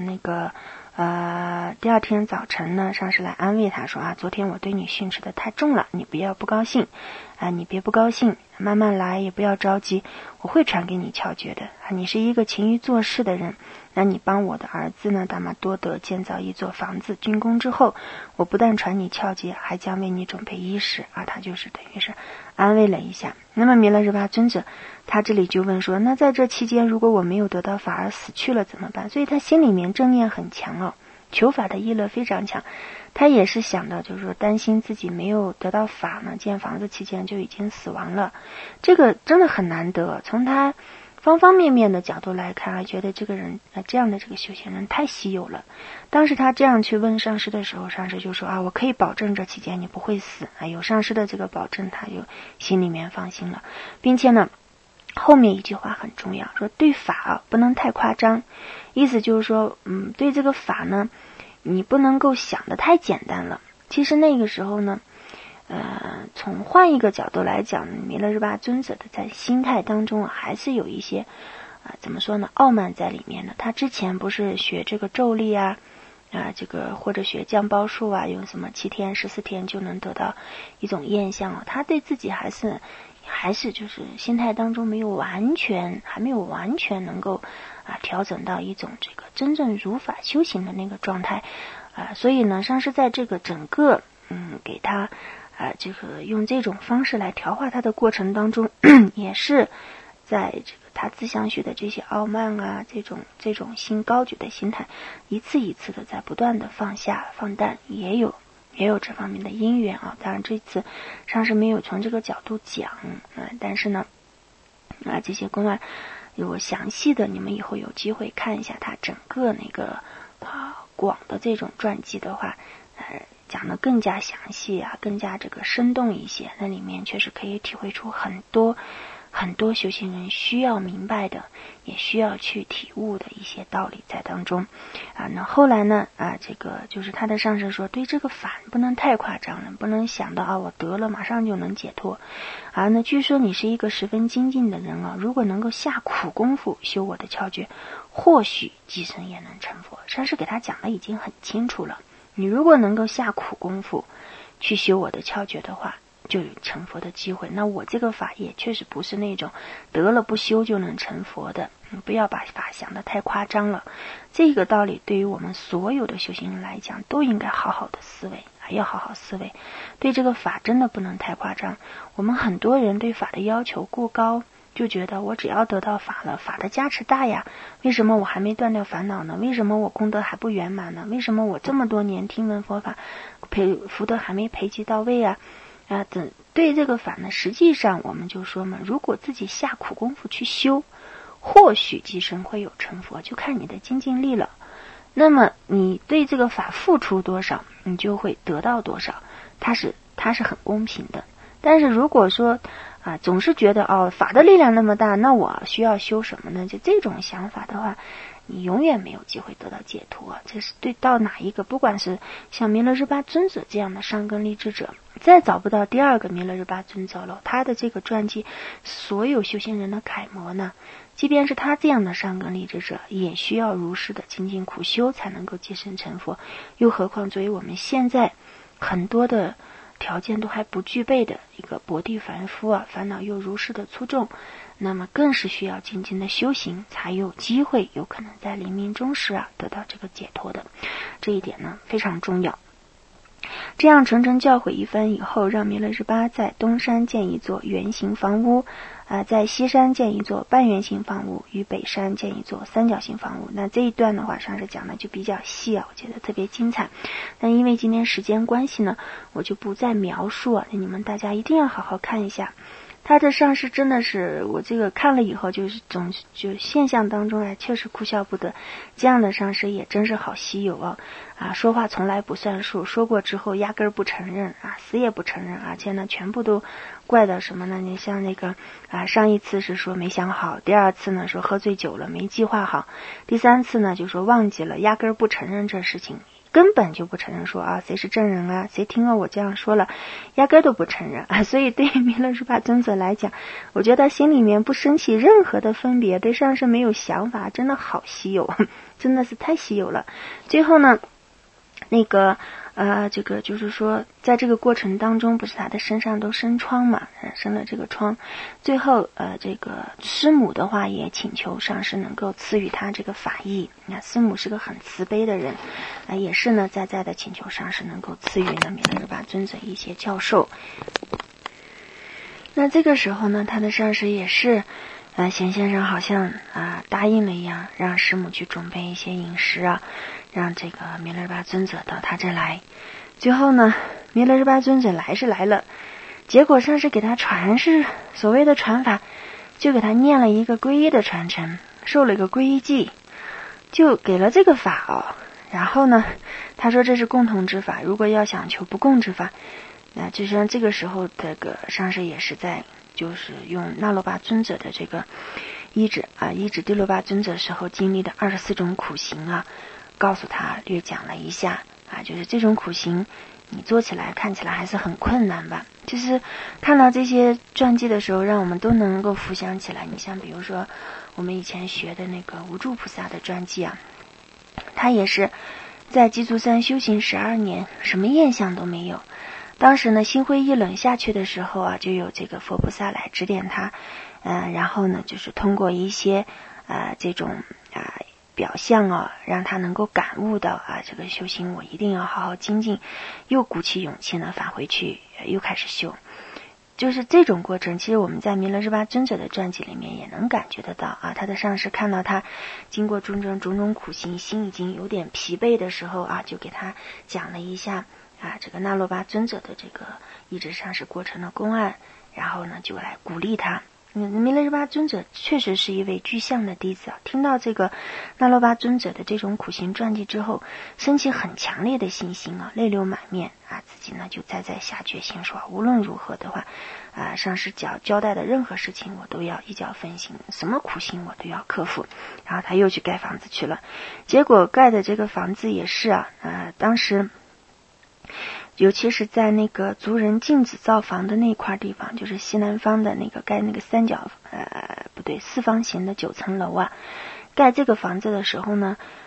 第二天早晨呢，上师来安慰他说昨天我对你训斥的太重了，你不要不高兴你别不高兴，慢慢来，也不要着急，我会传给你窍诀的你是一个勤于做事的人，那你帮我的儿子呢达玛多德建造一座房子竣工之后，我不但传你窍诀，还将为你准备衣食他就是等于是安慰了一下。那么弥勒日巴尊者他这里就问说，那在这期间如果我没有得到法而死去了怎么办？所以他心里面正念很强求法的意乐非常强，他也是想到就是说担心自己没有得到法呢，建房子期间就已经死亡了，这个真的很难得。从他方方面面的角度来看觉得这个人这样的这个修行人太稀有了。当时他这样去问上师的时候，上师就说我可以保证这期间你不会死有上师的这个保证，他就心里面放心了。并且呢后面一句话很重要，说对法不能太夸张，意思就是说对这个法呢你不能够想得太简单了。其实那个时候呢从换一个角度来讲，弥勒日巴尊者的在心态当中还是有一些怎么说呢，傲慢在里面的。他之前不是学这个咒力这个或者学降包术用什么7天14天就能得到一种验相他对自己还是就是心态当中还没有完全能够调整到一种这个真正如法修行的那个状态所以呢上师在这个整个给他这个用这种方式来调化他的过程当中也是在这个他自相续的这些傲慢这种心高举的心态一次一次的在不断的放下放淡，也有这方面的因缘当然这次上师没有从这个角度讲但是呢这些公案如果详细的你们以后有机会看一下他整个那个广的这种传记的话讲得更加详细更加这个生动一些，那里面确实可以体会出很多修行人需要明白的，也需要去体悟的一些道理在当中那后来呢这个就是他的上师说，对这个法不能太夸张了，不能想到我得了马上就能解脱那据说你是一个十分精进的人如果能够下苦功夫修我的窍诀，或许即生也能成佛。上师给他讲的已经很清楚了你如果能够下苦功夫去修我的窍诀的话，就有成佛的机会。那我这个法也确实不是那种得了不修就能成佛的，不要把法想得太夸张了。这个道理对于我们所有的修行人来讲都应该好好的思维，还要好好思维。对这个法真的不能太夸张。我们很多人对法的要求过高，就觉得我只要得到法了，法的加持大呀，为什么我还没断掉烦恼呢？为什么我功德还不圆满呢？为什么我这么多年听闻佛法福德还没培积到位啊？对这个法呢，实际上我们就说嘛，如果自己下苦功夫去修，或许即生会有成佛，就看你的精进力了。那么你对这个法付出多少，你就会得到多少，它是很公平的。但是如果说总是觉得法的力量那么大，那我需要修什么呢？就这种想法的话，你永远没有机会得到解脱。这是对到哪一个，不管是像弥勒日巴尊者这样的上根立志者，再找不到第二个弥勒日巴尊者了。他的这个传记，所有修行人的楷模呢。即便是他这样的上根立志者，也需要如实的精进苦修才能够即身成佛。又何况作为我们现在很多的条件都还不具备的一个薄地凡夫烦恼又如实的粗重，那么更是需要精进的修行，才有机会有可能在临命终时得到这个解脱的。这一点呢非常重要。这样谆谆教诲一番以后，让弥勒日巴在东山建一座圆形房屋，在西山建一座半圆形房屋，与北山建一座三角形房屋。那这一段的话，上次讲的就比较细我觉得特别精彩。但因为今天时间关系呢，我就不再描述你们大家一定要好好看一下。他的上师真的是，我这个看了以后就现象当中确实哭笑不得。这样的上师也真是好稀有说话从来不算数，说过之后压根儿不承认死也不承认，而且呢全部都怪到什么呢？你像那个上一次是说没想好，第二次呢说喝醉酒了没计划好，第三次呢就说忘记了，压根儿不承认这事情。根本就不承认说谁是证人谁听了我这样说了，压根都不承认所以对于弥勒日巴尊者来讲，我觉得心里面不升起任何的分别，对上师没有想法，真的好稀有，真的是太稀有了。最后呢这个就是说在这个过程当中，不是他的身上都生疮嘛，生了这个疮，最后这个师母的话也请求上师能够赐予他这个法益。那师母是个很慈悲的人也是呢在的请求上师能够赐予呢弥勒日巴尊者一些教授。那这个时候呢，他的上师也是贤先生好像答应了一样，让师母去准备一些饮食让这个弥勒日巴尊者到他这来。最后呢，弥勒日巴尊者来是来了，结果上师给他传是所谓的传法，就给他念了一个皈依的传承，受了一个皈依记，就给了这个法然后呢，他说这是共同之法，如果要想求不共之法，那就像这个时候这个上师也是在就是用那罗巴尊者的这个医治帝罗巴尊者时候经历的24种苦行告诉他略讲了一下就是这种苦行你做起来看起来还是很困难吧。就是看到这些传记的时候，让我们都能够浮想起来。你像比如说我们以前学的那个无住菩萨的传记他也是在鸡足山修行12年，什么厌相都没有。当时呢心灰意冷下去的时候就有这个佛菩萨来指点他然后呢就是通过一些这种表象让他能够感悟到这个修行我一定要好好精进，又鼓起勇气呢返回去又开始修。就是这种过程，其实我们在弥勒日巴尊者的传记里面也能感觉得到他的上师看到他经过种种苦行，心已经有点疲惫的时候就给他讲了一下这个那罗巴尊者的这个一直上师过程的公案，然后呢就来鼓励他。弥勒日巴尊者确实是一位具象的弟子听到这个那罗巴尊者的这种苦行传记之后，升起很强烈的信心泪流满面自己呢就再下决心说无论如何的话上师交代的任何事情我都要一脚奉行，什么苦行我都要克服。然后他又去盖房子去了，结果盖的这个房子也是当时尤其是在那个族人禁止造房的那块地方，就是西南方的那个盖那个四方形的9层楼盖这个房子的时候呢，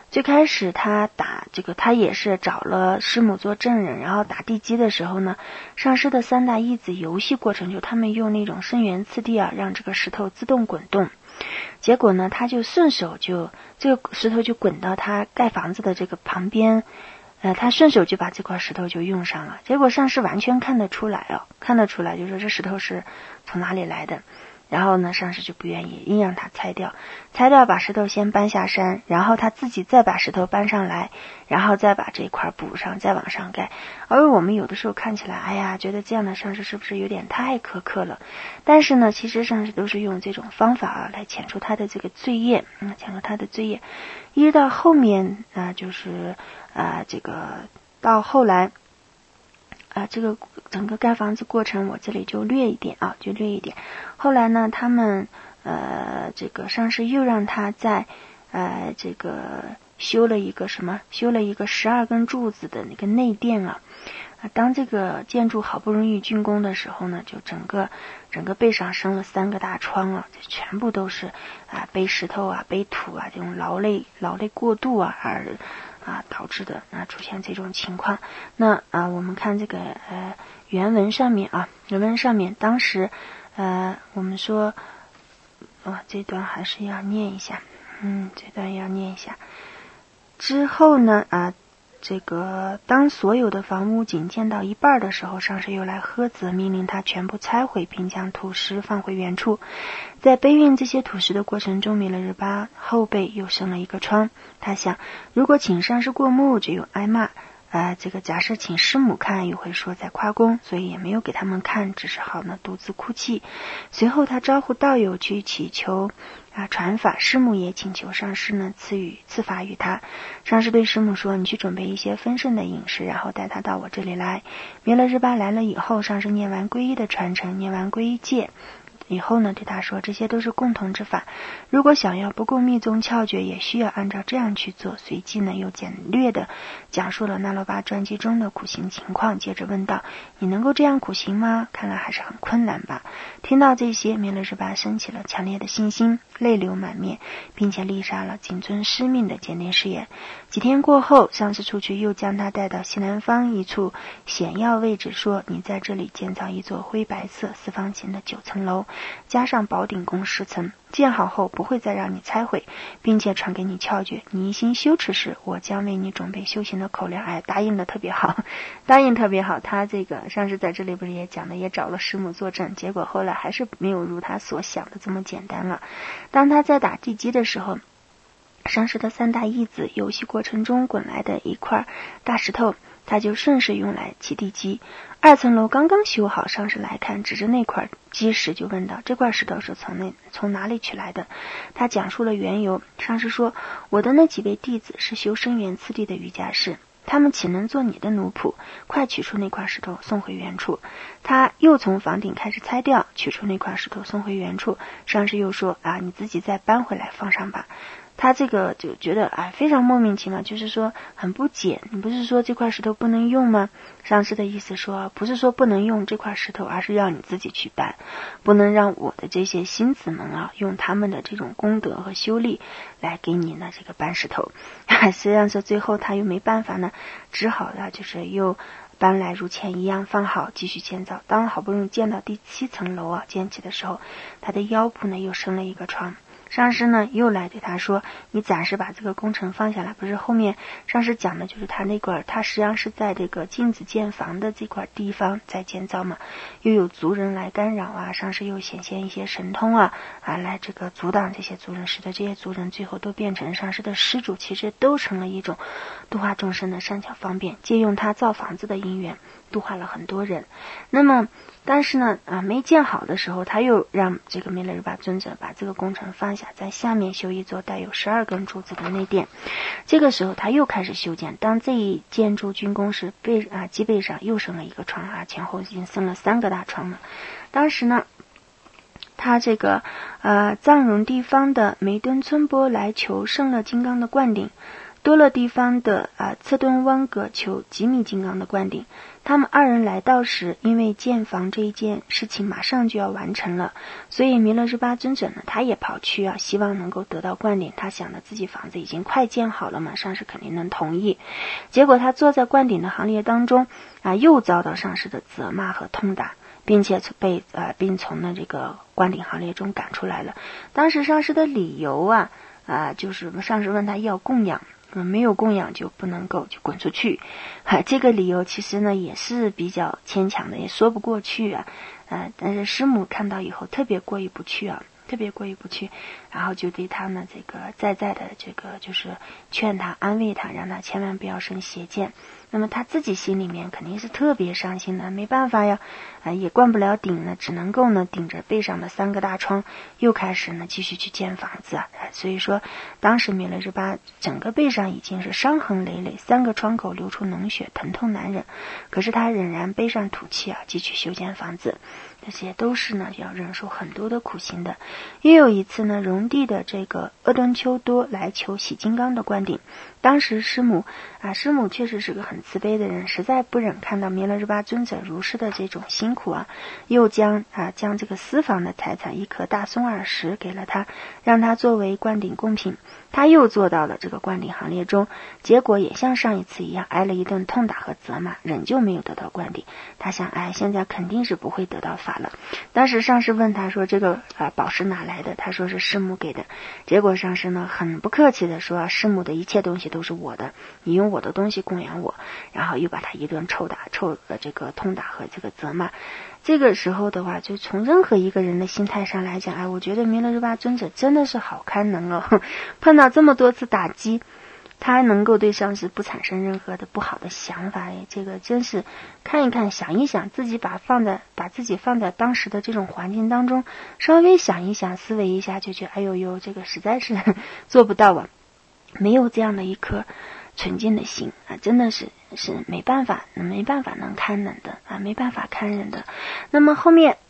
最开始他打他也是找了师母做证人，然后打地基的时候呢，上师的三大义子游戏过程，就他们用那种生源次第啊，让这个石头自动滚动。结果呢，他就顺手这个石头就滚到他盖房子的这个旁边，他顺手就把这块石头就用上了。结果上师完全看得出来，就说这石头是从哪里来的。然后呢，上师就不愿意，硬让他拆掉，把石头先搬下山，然后他自己再把石头搬上来，然后再把这一块补上，再往上盖。而我们有的时候看起来，觉得这样的上师是不是有点太苛刻了？但是呢，其实上师都是用这种方法来遣除他的这个罪业，一直到后面就是这个到后来。这个整个盖房子过程我这里就略一点。后来呢，他们这个上师又让他在这个修了一个12根柱子的那个内殿啊。当这个建筑好不容易竣工的时候呢，就整个背上生了3个大疮啊，这全部都是背石头背土这种劳累过度而导致的出现这种情况。那我们看这个原文上面当时我们说这段还是要念一下，之后呢这个当所有的房屋仅建到一半的时候，上师又来呵责，命令他全部拆毁，并将土石放回原处。在背运这些土石的过程中，弥勒日巴后背又生了一个疮。他想，如果请上师过目，只有挨骂。这个假设请师母看，又会说在夸功，所以也没有给他们看，只是好呢独自哭泣。随后他招呼道友去祈求传法，师母也请求上师呢赐法于他。上师对师母说，你去准备一些丰盛的饮食，然后带他到我这里来。弥勒日巴来了以后，上师念完皈依的传承，念完皈依戒以后呢，对他说，这些都是共同之法，如果想要不共密宗窍诀，也需要按照这样去做。随即呢，又简略的讲述了那罗巴传记中的苦行情况，接着问道，你能够这样苦行吗？看来还是很困难吧。听到这些，弥勒日巴升起了强烈的信心，泪流满面，并且立下了谨遵师命的坚定誓言。几天过后，上师出去又将他带到西南方一处险要位置，说，你在这里建造一座灰白色4方形的9层楼，加上宝顶宫10层，建好后不会再让你拆毁，并且传给你窍诀。你一心修持时，我将为你准备修行的口粮。答应的特别好。他这个上师在这里不是也讲的，也找了师母作证，结果后来还是没有如他所想的这么简单了。当他在打地基的时候，上师的3大义子游戏过程中滚来的一块大石头，他就顺势用来起地基。2层楼刚刚修好，上师来看，指着那块基石就问道，这块石头是从哪里取来的？他讲述了缘由。上师说，我的那几位弟子是修生源次第的瑜伽士，他们岂能做你的奴仆？快取出那块石头送回原处。他又从房顶开始拆掉，取出那块石头送回原处。上师又说，你自己再搬回来放上吧。他这个就觉得非常莫名其妙，就是说很不解，你不是说这块石头不能用吗？上师的意思说，不是说不能用这块石头，而是要你自己去搬，不能让我的这些心子们用他们的这种功德和修力来给你呢这个搬石头。实际上是最后他又没办法呢，只好就是又搬来如前一样放好，继续建造。当好不容易建到第7层楼建起的时候，他的腰部呢又生了一个疮。上师呢又来对他说，你暂时把这个工程放下来。不是后面上师讲的就是他那块，他实际上是在这个镜子建房的这块地方在建造嘛，又有族人来干扰上师又显现一些神通来这个阻挡这些族人，使得这些族人最后都变成上师的施主，其实都成了一种度化众生的善巧方便，借用他造房子的因缘度化了很多人。那么但是呢没建好的时候，他又让这个弥勒日巴尊者把这个工程放下，在下面修一座带有12根柱子的内殿。这个时候他又开始修建，当这一建筑竣工时，基背上又生了一个疮前后已经生了3个大疮了。当时呢他这个藏绒地方的梅敦村波来求胜乐金刚的灌顶， 多勒地方的策顿汪格求吉米金刚的灌顶。他们二人来到时，因为建房这一件事情马上就要完成了，所以弥勒日巴尊者呢，他也跑去希望能够得到灌顶。他想着自己房子已经快建好了嘛，上师肯定能同意。结果他坐在灌顶的行列当中又遭到上师的责骂和痛打，并且并从这个灌顶行列中赶出来了。当时上师的理由就是上师问他要供养，没有供养就不能够，就滚出去。这个理由其实呢也是比较牵强的，也说不过去但是师母看到以后特别过意不去，然后就对他呢这个在的这个就是劝他安慰他，让他千万不要生邪见。那么他自己心里面肯定是特别伤心的，没办法呀，也灌不了顶呢，只能够呢顶着背上的3个大疮，又开始呢继续去建房子所以说当时弥勒日巴整个背上已经是伤痕累累，3个创口流出脓血，疼痛难忍，可是他仍然背上土气继续修建房子。这些都是呢要忍受很多的苦心的。又有一次呢，荣帝的这个阿敦丘多来求喜金刚的灌顶。当时师母确实是个很慈悲的人，实在不忍看到弥勒日巴尊者如是的这种辛苦又将这个私房的财产1颗大松耳石给了他，让他作为灌顶贡品。他又坐到了这个灌顶行列中，结果也像上一次一样挨了一顿痛打和责骂，仍旧没有得到灌顶。他想现在肯定是不会得到法了。当时上师问他说这个宝石哪来的，他说是师母给的。结果上师呢很不客气的说师母的一切东西都是我的，你用我的东西供养我，然后又把他一顿这个痛打和这个责骂。这个时候的话，就从任何一个人的心态上来讲我觉得弥勒日巴尊者真的是好堪能碰到这么多次打击，他还能够对上师不产生任何的不好的想法这个真是看一看想一想，自己把自己放在当时的这种环境当中，稍微想一想思维一下，就觉得这个实在是做不到没有这样的一颗纯净的心真的是没办法能堪忍的没办法堪忍的。那么后面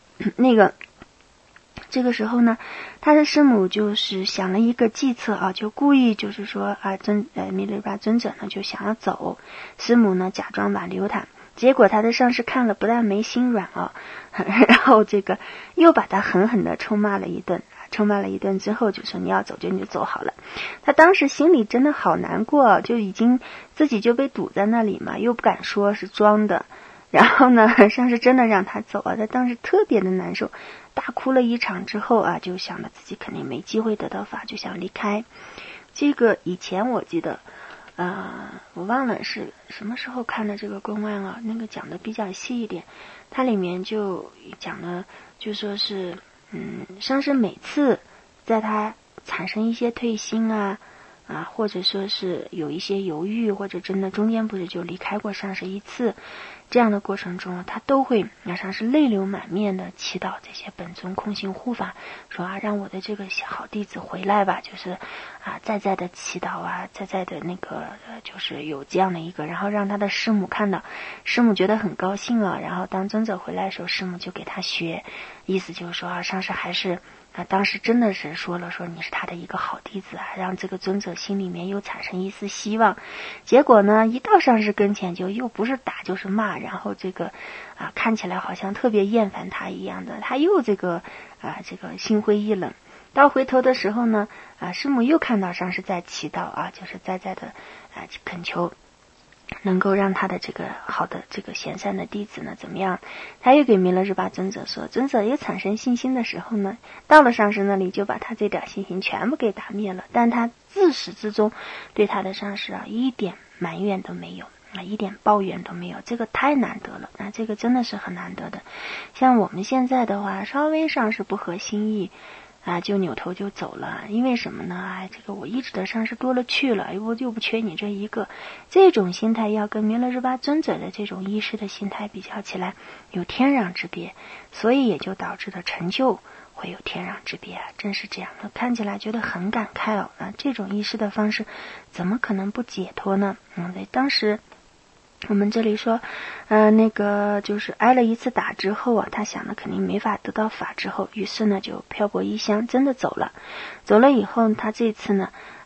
这个时候呢，他的师母就是想了一个计策就故意就是说弥勒日巴尊者呢就想要走，师母呢假装挽留他，结果他的上师看了不但没心软然后这个又把他狠狠的臭骂了一顿之后就说你要走就你就走好了。他当时心里真的好难过，就已经自己就被堵在那里嘛，又不敢说是装的，然后呢上师真的让他走他当时特别的难受，大哭了一场之后就想着自己肯定没机会得到法，就想离开。这个以前我记得我忘了是什么时候看的这个公案那个讲的比较细一点，它里面就讲了，就说是上师每次在他产生一些退心或者说是有一些犹豫，或者真的中间不是就离开过上师一次，这样的过程中他都会上师泪流满面的祈祷这些本尊空行护法，说让我的这个好弟子回来吧，就是在的祈祷在的那个就是有这样的一个，然后让他的师母看到，师母觉得很高兴然后当尊者回来的时候，师母就给他学，意思就是说上师还是当时真的是说你是他的一个好弟子让这个尊者心里面又产生一丝希望。结果呢一到上师跟前就又不是打就是骂，然后这个看起来好像特别厌烦他一样的，他又这个心灰意冷。到回头的时候呢师母又看到上师在祈祷就是在的恳求能够让他的这个好的这个贤善的弟子呢怎么样，他又给弥勒日巴尊者说，尊者又产生信心的时候呢，到了上师那里就把他这点信心全部给打灭了，但他自始至终对他的上师一点埋怨都没有一点抱怨都没有，这个太难得了这个真的是很难得的。像我们现在的话稍微上师不合心意就扭头就走了，因为什么呢这个我一直的上师多了去了，我就不缺你这一个，这种心态要跟弥勒日巴尊者的这种依师的心态比较起来有天壤之别，所以也就导致了成就会有天壤之别真是这样的，看起来觉得很感慨这种依师的方式怎么可能不解脱呢当时我们这里说那个就是挨了一次打之后他想的肯定没法得到法之后，于是呢就漂泊异乡真的走了以后，他这次呢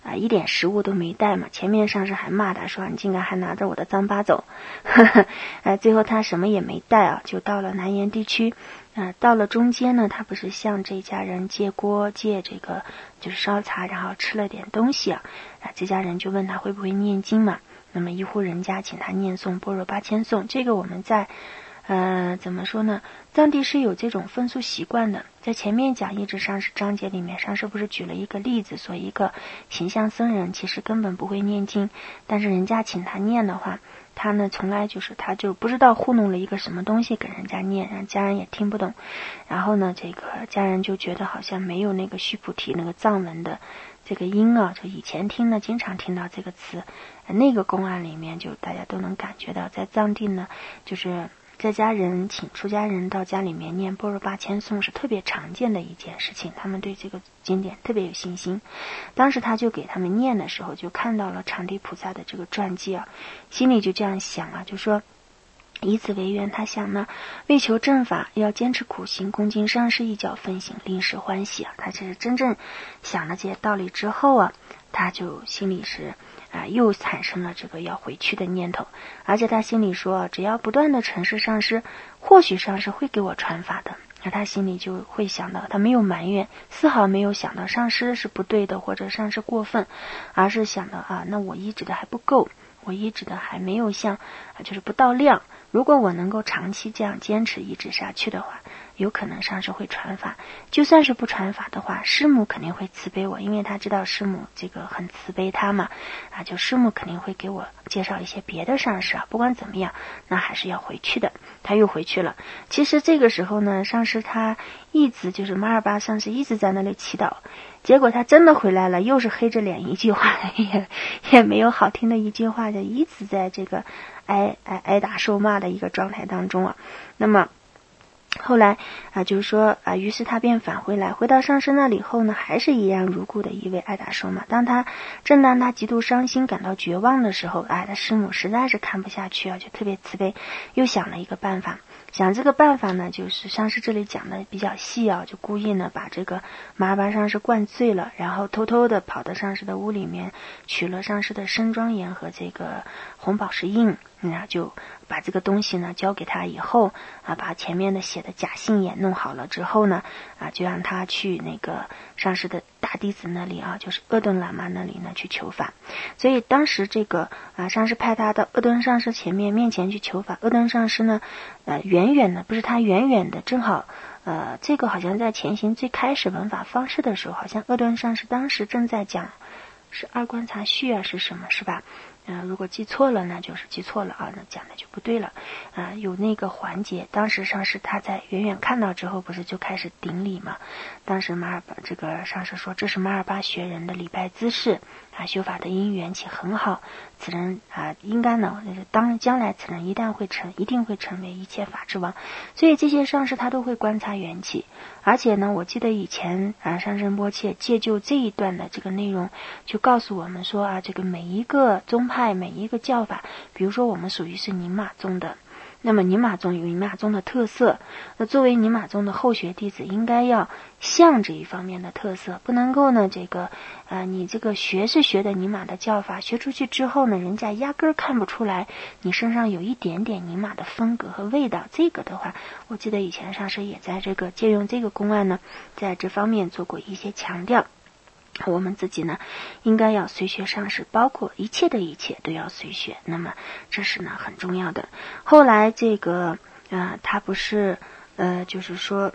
一点食物都没带嘛。前面上师还骂他说你竟然还拿着我的糌粑走，最后他什么也没带啊，就到了南岩地区。到了中间呢，他不是向这家人借锅借这个就是烧茶，然后吃了点东西啊，这家人就问他会不会念经嘛。那么一户人家请他念诵般若八千颂，这个我们在怎么说呢？藏地是有这种风俗习惯的。在前面讲一直上师章节里面，上师不是举了一个例子，说一个形象僧人其实根本不会念经，但是人家请他念的话，他呢从来就是他就不知道糊弄了一个什么东西给人家念，让家人也听不懂。然后呢，这个家人就觉得好像没有那个须菩提那个藏文的这个音啊，就以前听呢经常听到这个词，那个公案里面就大家都能感觉到，在藏地呢就是在家人请出家人到家里面念般若八千颂是特别常见的一件事情，他们对这个经典特别有信心。当时他就给他们念的时候，就看到了场地菩萨的这个传记啊，心里就这样想啊，就说以此为愿，他想呢，为求正法，要坚持苦行，恭敬上师一教奉行，令时欢喜啊。他是真正想了这些道理之后啊，他就心里是又产生了这个要回去的念头，而且他心里说，只要不断的承事上师，或许上师会给我传法的。那他心里就会想到，他没有埋怨，丝毫没有想到上师是不对的，或者上师过分，而是想到那我医治的还不够，我医治的还没有像就是不到量。如果我能够长期这样坚持医治下去的话，有可能上师会传法。就算是不传法的话，师母肯定会慈悲我，因为他知道师母这个很慈悲他嘛，就师母肯定会给我介绍一些别的上师啊。不管怎么样，那还是要回去的。他又回去了。其实这个时候呢，上师他一直就是马尔巴上师一直在那里祈祷，结果他真的回来了，又是黑着脸一句话也没有好听的一句话，就一直在这个挨打受骂的一个状态当中啊。那么后来就是说于是他便返回来，回到上师那里后呢，还是依然如故的一位挨打受骂。当他极度伤心感到绝望的时候，他师母实在是看不下去啊，就特别慈悲，又想了一个办法。想这个办法呢，就是上师这里讲的比较细啊，就故意呢把这个马尔巴上师灌醉了，然后偷偷的跑到上师的屋里面，取了上师的身庄严和这个红宝石印，然后就把这个东西呢交给他以后把前面的写的假信也弄好了之后呢就让他去那个上师的大弟子那里就是鄂顿喇嘛那里呢去求法。所以当时这个上师派他到鄂顿上师面前去求法。鄂顿上师呢远远的正好这个好像在前行最开始闻法方式的时候，好像鄂顿上师当时正在讲是二观察序是什么是吧？如果记错了那就是记错了那讲的就不对了有那个环节，当时上师他在远远看到之后，不是就开始顶礼嘛？当时这个上师说，这是马尔巴学人的礼拜姿势修法的因缘起很好，此人应该呢将来此人一定会成为一切法之王。所以这些上师他都会观察缘起，而且呢我记得以前上师仁波切借就这一段的这个内容，就告诉我们说这个每一个宗派每一个教法，比如说我们属于是宁玛宗的，那么宁玛宗有宁玛宗的特色，那作为宁玛宗的后学弟子，应该要向这一方面的特色，不能够呢你这个学是学的宁玛的教法，学出去之后呢，人家压根儿看不出来你身上有一点点宁玛的风格和味道。这个的话，我记得以前上师也在这个借用这个公案呢，在这方面做过一些强调。我们自己呢应该要随学上师，包括一切的一切都要随学，那么这是呢很重要的。后来这个他不是就是说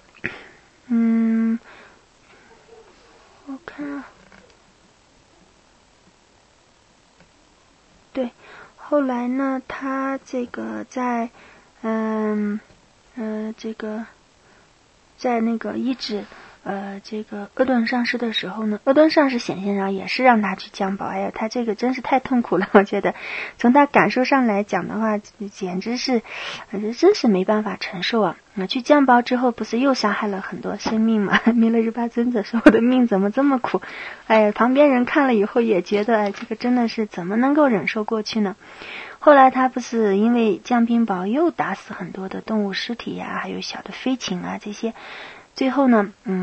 我看对，后来呢他这个在这个在那个医治这个鄂顿上师的时候呢，鄂顿上师显现上也是让他去降宝。他这个真是太痛苦了，我觉得从他感受上来讲的话，简直是真是没办法承受去降宝之后，不是又杀害了很多生命吗？弥勒日巴尊者说我的命怎么这么苦？旁边人看了以后也觉得这个真的是怎么能够忍受过去呢？后来他不是因为降冰雹又打死很多的动物尸体还有小的飞禽这些，最后呢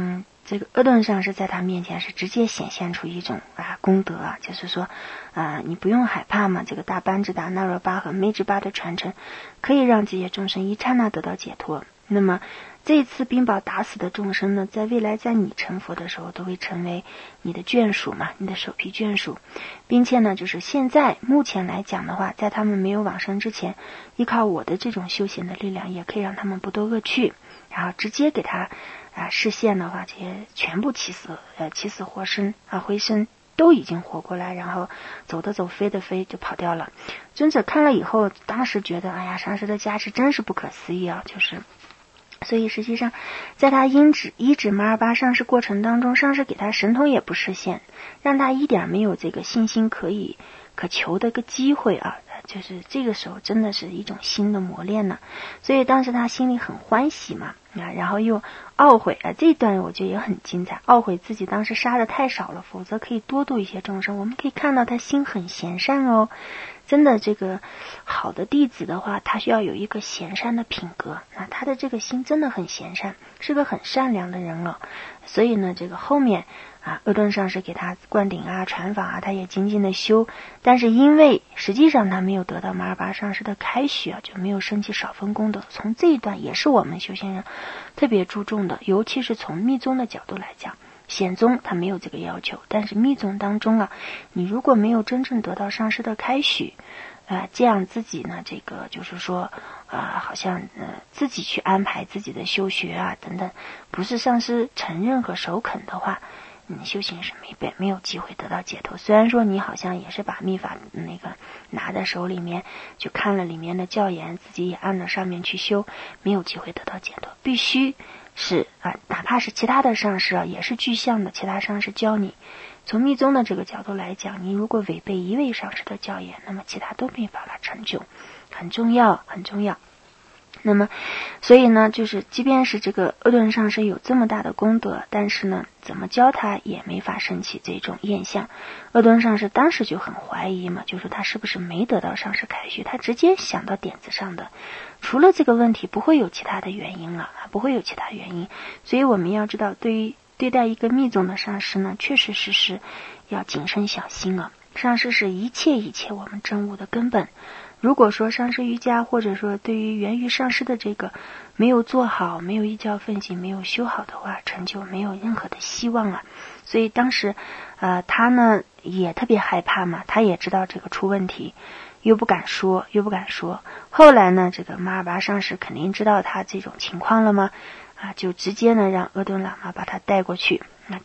这个阿顿上师在他面前是直接显现出一种功德啊，就是说你不用害怕嘛，这个大班智达那若巴和梅智巴的传承可以让这些众生一刹那得到解脱。那么这一次冰雹打死的众生呢，在未来在你成佛的时候都会成为你的眷属嘛，你的首批眷属，并且呢就是现在目前来讲的话，在他们没有往生之前，依靠我的这种修行的力量也可以让他们不得恶趣，然后直接给他示现的话，这些全部起死活生回生都已经活过来，然后走的走飞的飞就跑掉了。尊者看了以后当时觉得上师的加持真是不可思议啊，就是所以实际上在他医治马尔巴上师过程当中，上师给他神通也不实现，让他一点没有这个信心可求的一个机会啊，就是这个时候真的是一种新的磨练呢。所以当时他心里很欢喜嘛，然后又懊悔这一段我觉得也很精彩，懊悔自己当时杀的太少了，否则可以多度一些众生。我们可以看到他心很贤善哦，真的这个好的弟子的话，他需要有一个贤善的品格他的这个心真的很贤善，是个很善良的人了。所以呢这个后面阿顿上师给他灌顶传法他也精进的修，但是因为实际上他没有得到马尔巴上师的开许就没有升起少分功德。从这一段也是我们修行人特别注重的，尤其是从密宗的角度来讲，显宗他没有这个要求，但是密宗当中你如果没有真正得到上师的开许这样自己呢这个就是说好像自己去安排自己的修学等等，不是上师承认和首肯的话，你修行是没有机会得到解脱。虽然说你好像也是把密法那个拿在手里面，就看了里面的教言，自己也按照上面去修，没有机会得到解脱。必须是哪怕是其他的上师也是具象的，其他上师教你。从密宗的这个角度来讲，你如果违背一位上师的教言，那么其他都没法成就，很重要很重要。那么所以呢就是即便是这个阿顿上师有这么大的功德，但是呢怎么教他也没法升起这种厌相。阿顿上师当时就很怀疑嘛，就说他是不是没得到上师开许，他直接想到点子上的，除了这个问题不会有其他的原因了不会有其他原因。所以我们要知道，对待一个密宗的上师呢，确实是要谨慎小心上师是一切我们证悟的根本。如果说上师瑜伽或者说对于源于上师的这个没有做好，没有依教奉行，没有修好的话，成就没有任何的希望所以当时他呢也特别害怕嘛，他也知道这个出问题，又不敢说。后来呢这个马尔巴上师肯定知道他这种情况了吗就直接呢让阿顿喇嘛把他带回去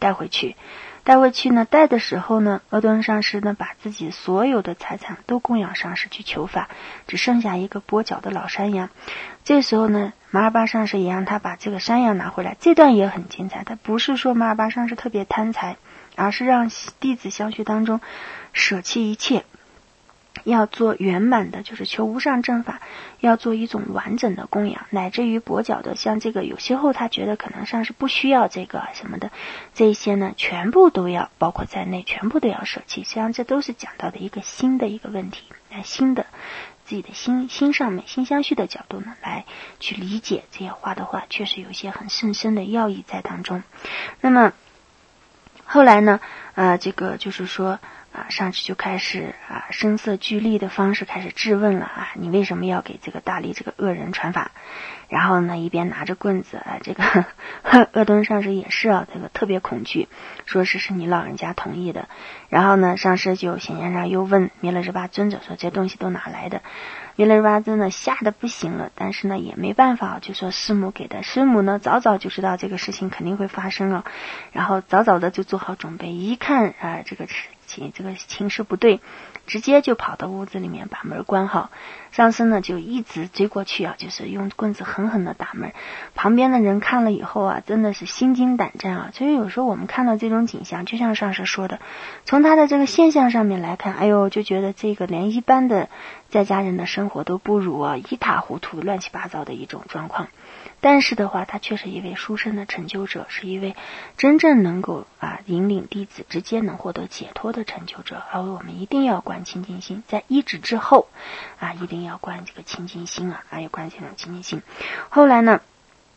呢，带的时候呢，阿顿上师呢把自己所有的财产都供养上师去求法，只剩下一个跛脚的老山羊。这时候呢马尔巴上师也让他把这个山羊拿回来。这段也很精彩，他不是说马尔巴上师特别贪财，而是让弟子相续当中舍弃一切，要做圆满的，就是求无上正法，要做一种完整的供养，乃至于跛脚的，像这个有些后他觉得可能上是不需要这个什么的，这一些呢全部都要包括在内，全部都要舍弃。实际上这都是讲到的一个新的一个问题，新的自己的心上面心相续的角度呢来去理解这些话的话，确实有一些很深的要义在当中。那么后来呢这个就是说上去就开始声色俱厉的方式开始质问了你为什么要给这个大力这个恶人传法？然后呢一边拿着棍子这个阿顿上师也是这个特别恐惧，说是你老人家同意的。然后呢上师就显现上又问弥勒日巴尊者说这东西都哪来的？弥勒日巴尊呢吓得不行了，但是呢也没办法，就说师母给的。师母呢早就知道这个事情肯定会发生了，然后早的就做好准备，一看这个情势不对，直接就跑到屋子里面把门关好。上师呢就一直追过去就是用棍子狠狠的打门。旁边的人看了以后真的是心惊胆战所以有时候我们看到这种景象，就像上师说的，从他的这个现象上面来看，就觉得这个连一般的在家人的生活都不如一塌糊涂乱七八糟的一种状况。但是的话他却是一位殊胜的成就者，是一位真正能够引领弟子直接能获得解脱的成就者。而我们一定要观清净心，在医治之后一定要观这个清净心要观这种清净心。后来呢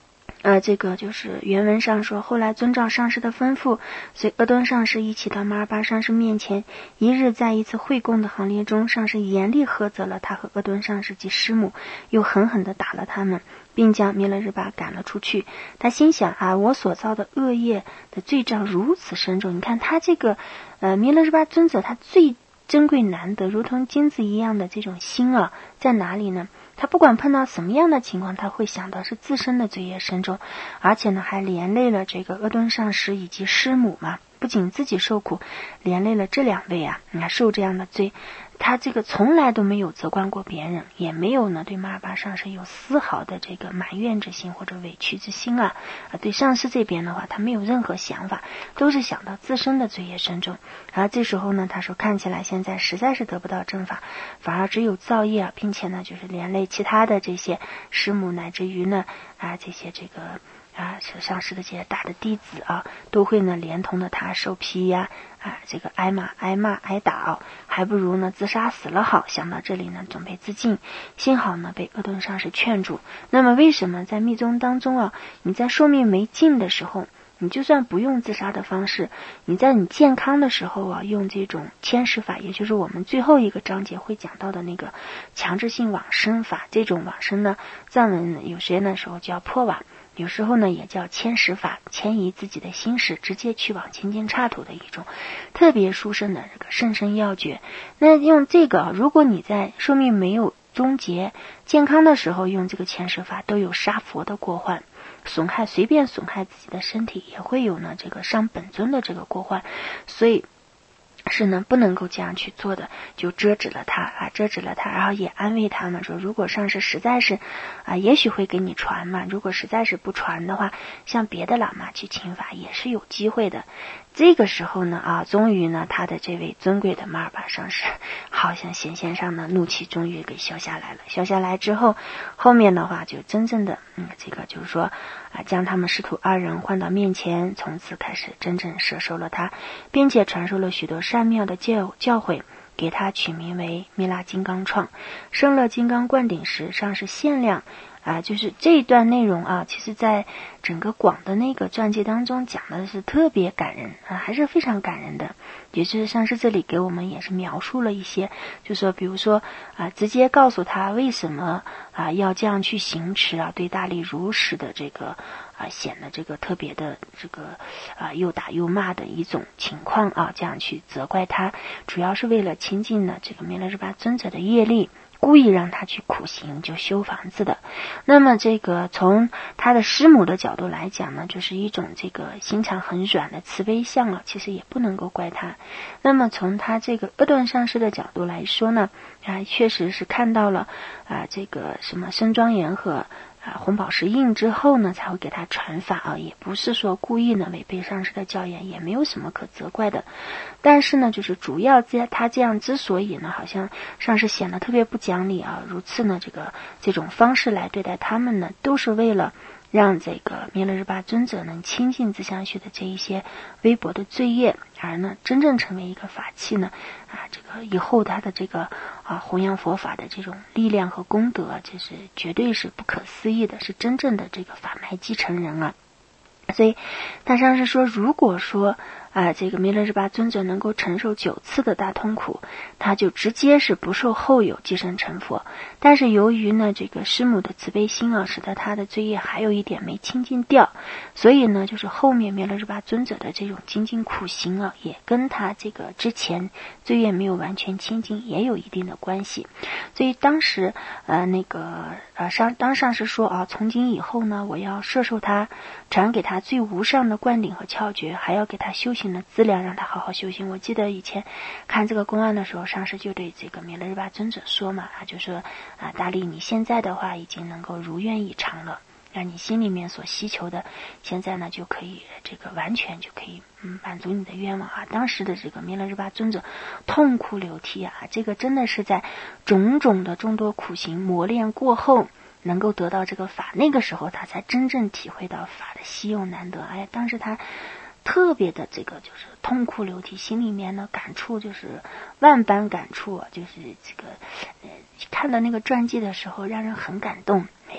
这个就是原文上说，后来遵照上师的吩咐，随阿敦上师一起到马尔巴上师面前。一日在一次会供的行列中，上师严厉呵责了他和阿敦上师及师母，又狠狠地打了他们，并将弥勒日巴赶了出去。他心想我所造的恶业的罪障如此深重。你看他这个弥勒日巴尊者，他最珍贵难得如同金子一样的这种心在哪里呢？他不管碰到什么样的情况，他会想到是自身的罪业深重，而且呢还连累了这个阿敦上师以及师母嘛，不仅自己受苦，连累了这两位你看受这样的罪。他这个从来都没有责怪过别人，也没有呢对马尔巴上师有丝毫的这个埋怨之心或者委屈之心对上师这边的话，他没有任何想法，都是想到自身的罪业深重。然后这时候呢，他说看起来现在实在是得不到正法，反而只有造业并且呢就是连累其他的这些师母，乃至于呢这些这个上师的这些大的弟子都会呢连同的他受批这个挨骂挨打还不如呢自杀死了好。想到这里呢，准备自尽，幸好呢被阿敦上师劝住。那么为什么在密宗当中你在寿命没尽的时候，你就算不用自杀的方式，你在你健康的时候用这种牵食法，也就是我们最后一个章节会讲到的那个强制性往生法。这种往生呢，藏文有些那时候叫破瓦，有时候呢也叫牵食法，迁移自己的心识，直接去往清净刹土的一种特别殊胜的这个甚深要诀。那用这个如果你在寿命没有终结健康的时候用这个牵食法，都有杀佛的过患，随便损害自己的身体，也会有呢这个伤本尊的这个过患，所以是呢不能够这样去做的，就遮止了他，然后也安慰他们说，如果上师实在是也许会给你传嘛，如果实在是不传的话，像别的喇嘛去请法也是有机会的。这个时候呢终于呢他的这位尊贵的马尔巴上师好像显现上的怒气终于给消下来了。消下来之后，后面的话就真正的这个就是说将他们师徒二人唤到面前，从此开始真正摄受了他，并且传授了许多善妙的教诲，给他取名为弥勒金刚创。升了金刚灌顶时，上是限量就是这一段内容其实在整个广的那个传记当中讲的是特别感人还是非常感人的。也就是上师这里给我们也是描述了一些，就说比如说直接告诉他为什么要这样去行持对大力如实的这个显得这个特别的这个又打又骂的一种情况这样去责怪他，主要是为了亲近呢这个弥勒日巴尊者的业力，故意让他去苦行，就修房子的。那么这个从他的师母的角度来讲呢，就是一种这个心肠很软的慈悲相其实也不能够怪他。那么从他这个阿敦上师的角度来说呢确实是看到了这个什么身庄严和红宝石印之后呢，才会给他传法也不是说故意呢违背上师的教言，也没有什么可责怪的。但是呢，就是主要他这样之所以呢，好像上师显得特别不讲理如此呢，这种方式来对待他们呢，都是为了让这个弥勒日巴尊者能亲近自相续的这一些微薄的罪业，而呢真正成为一个法器呢这个以后他的这个弘扬佛法的这种力量和功德，这是绝对是不可思议的，是真正的这个法脉继承人所以他上是说，如果说这个弥勒日巴尊者能够承受9次的大痛苦，他就直接是不受后有寄生成佛。但是由于呢这个师母的慈悲心使得他的罪业还有一点没清净掉，所以呢就是后面弥勒日巴尊者的这种精进苦行也跟他这个之前罪业没有完全清净也有一定的关系。所以当时当上师说从今以后呢，我要摄受他，传给他最无上的灌顶和窍诀，还要给他修行的资粮，让他好好修行。我记得以前看这个公案的时候，上师就对这个弥勒日巴尊者说嘛就说大力，你现在的话已经能够如愿以偿了，让你心里面所希求的现在呢就可以这个完全就可以满足你的愿望当时的这个弥勒日巴尊者痛哭流涕这个真的是在种种的众多苦行磨练过后能够得到这个法，那个时候他才真正体会到法的稀有难得。当时他特别的这个就是痛哭流涕，心里面呢感触就是万般感触就是这个看到那个传记的时候让人很感动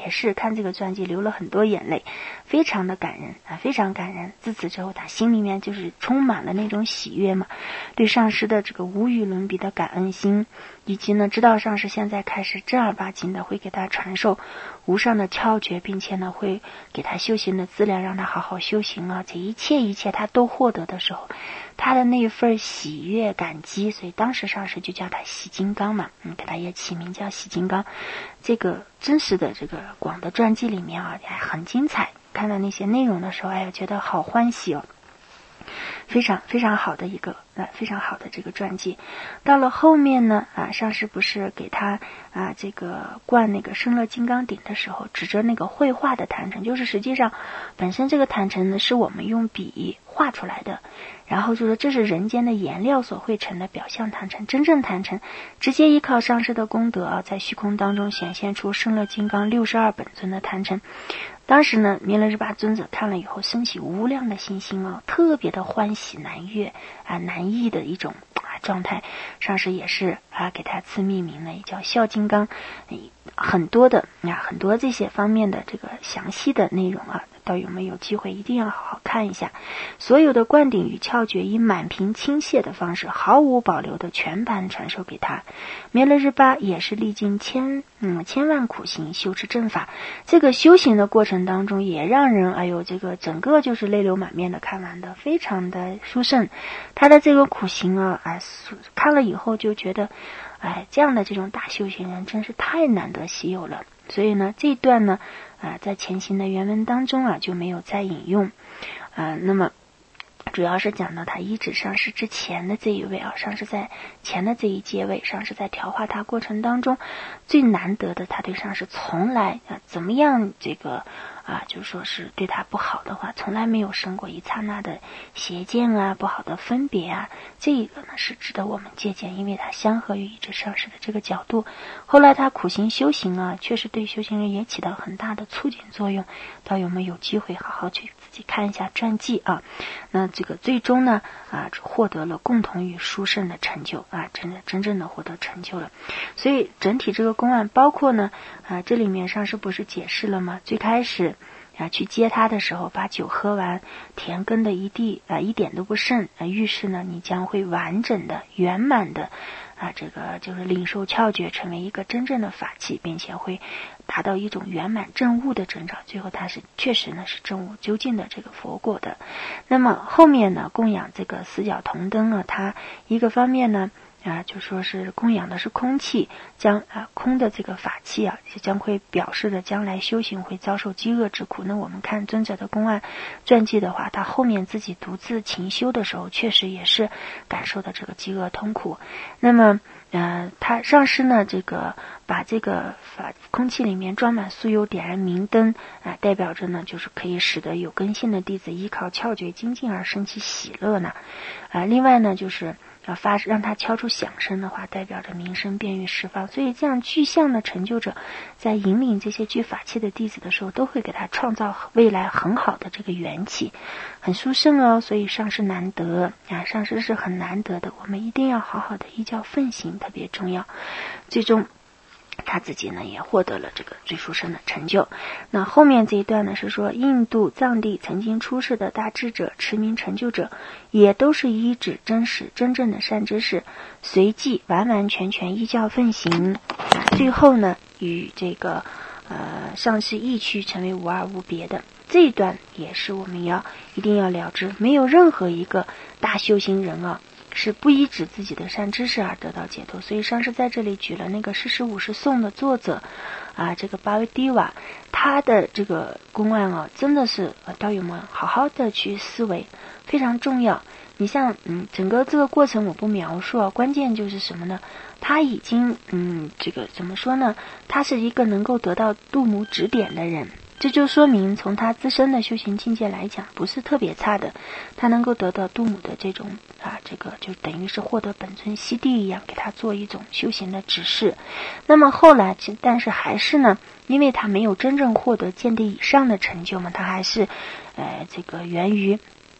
也是看这个传记流了很多眼泪，非常的感人啊，非常感人。自此之后，他心里面就是充满了那种喜悦嘛，对上师的这个无与伦比的感恩心，以及呢知道上师现在开始正儿八经的会给他传授无上的窍诀，并且呢会给他修行的资料，让他好好修行啊，这一切他都获得的时候，他的那份喜悦感激，所以当时上师就叫他喜金刚嘛，给他也起名叫喜金刚。这个真实的这个广的传记里面啊，还很精彩。看到那些内容的时候，哎呀，觉得好欢喜哦。非常非常好的一个非常好的这个传记。到了后面呢上师不是给他这个灌那个声乐金刚顶的时候，指着那个绘画的坛城，就是实际上本身这个坛城呢是我们用笔画出来的，然后就说这是人间的颜料所绘成的表象坛城，真正坛城直接依靠上师的功德在虚空当中显现出声乐金刚62本尊的坛城。当时呢，弥勒日巴尊者看了以后，升起无量的信心特别的欢喜难悦难抑的一种状态。上师也是给他赐命名了，也叫孝金刚。很多这些方面的这个详细的内容到有没有机会一定要好好看一下。所有的灌顶与窍诀以满屏倾泻的方式，毫无保留的全盘传授给他。弥勒日巴也是历经千万苦行修持正法，这个修行的过程当中也让人这个整个就是泪流满面的看完的，非常的殊胜。他的这个苦行看了以后就觉得这样的这种大修行人真是太难得稀有了。所以呢这一段呢在前行的原文当中就没有再引用那么主要是讲到他依止上师之前的这一位上师在前的这一阶位，上师在调化他过程当中最难得的，他对上师从来怎么样这个就说是对他不好的话，从来没有生过一刹那的邪见不好的分别这个呢是值得我们借鉴，因为他相合于依止上师的这个角度。后来他苦行修行确实对修行人也起到很大的促进作用。到有没有机会好好去自己看一下传记那这个最终呢获得了共同与殊胜的成就真正的获得成就了。所以整体这个公案包括呢这里面上师不是解释了吗？最开始去接他的时候，把酒喝完，田耕的一地一点都不剩预示呢你将会完整的圆满的这个就是领受窍诀，成为一个真正的法器，并且会达到一种圆满证悟的征兆。最后他是确实呢是证悟究竟的这个佛果的。那么后面呢供养这个四角铜灯它一个方面呢就说是供养的是空气，将空的这个法器将会表示着将来修行会遭受饥饿之苦。那我们看尊者的公案传记的话，他后面自己独自勤修的时候，确实也是感受到这个饥饿痛苦。那么他上师呢这个把这个空气里面装满酥油，点燃明灯代表着呢就是可以使得有根性的弟子依靠窍诀精进而生起喜乐呢另外呢就是让他敲出响声的话，代表着名声便于释放。所以这样具象的成就者在引领这些具法器的弟子的时候，都会给他创造未来很好的这个缘起，很殊胜所以上师难得上师是很难得的，我们一定要好好的依教奉行，特别重要。最终他自己呢也获得了这个最殊胜的成就。那后面这一段呢是说，印度藏地曾经出世的大智者、持名成就者，也都是依止真实真正的善知识，随即完完全全依教奉行最后呢与这个上师意趣成为无二无别的。这一段也是我们一定要了知，没有任何一个大修行人是不依止自己的善知识而得到解脱。所以上师在这里举了那个《世事五十颂》的作者这个巴维迪瓦，他的这个公案真的是道友们好好的去思维，非常重要。你像整个这个过程我不描述关键就是什么呢？他已经这个怎么说呢？他是一个能够得到度母指点的人，这就说明从他自身的修行境界来讲不是特别差的，他能够得到度母的这种这个就等于是获得本尊悉地一样，给他做一种修行的指示。那么后来但是还是呢，因为他没有真正获得见地以上的成就嘛，他还是这个源于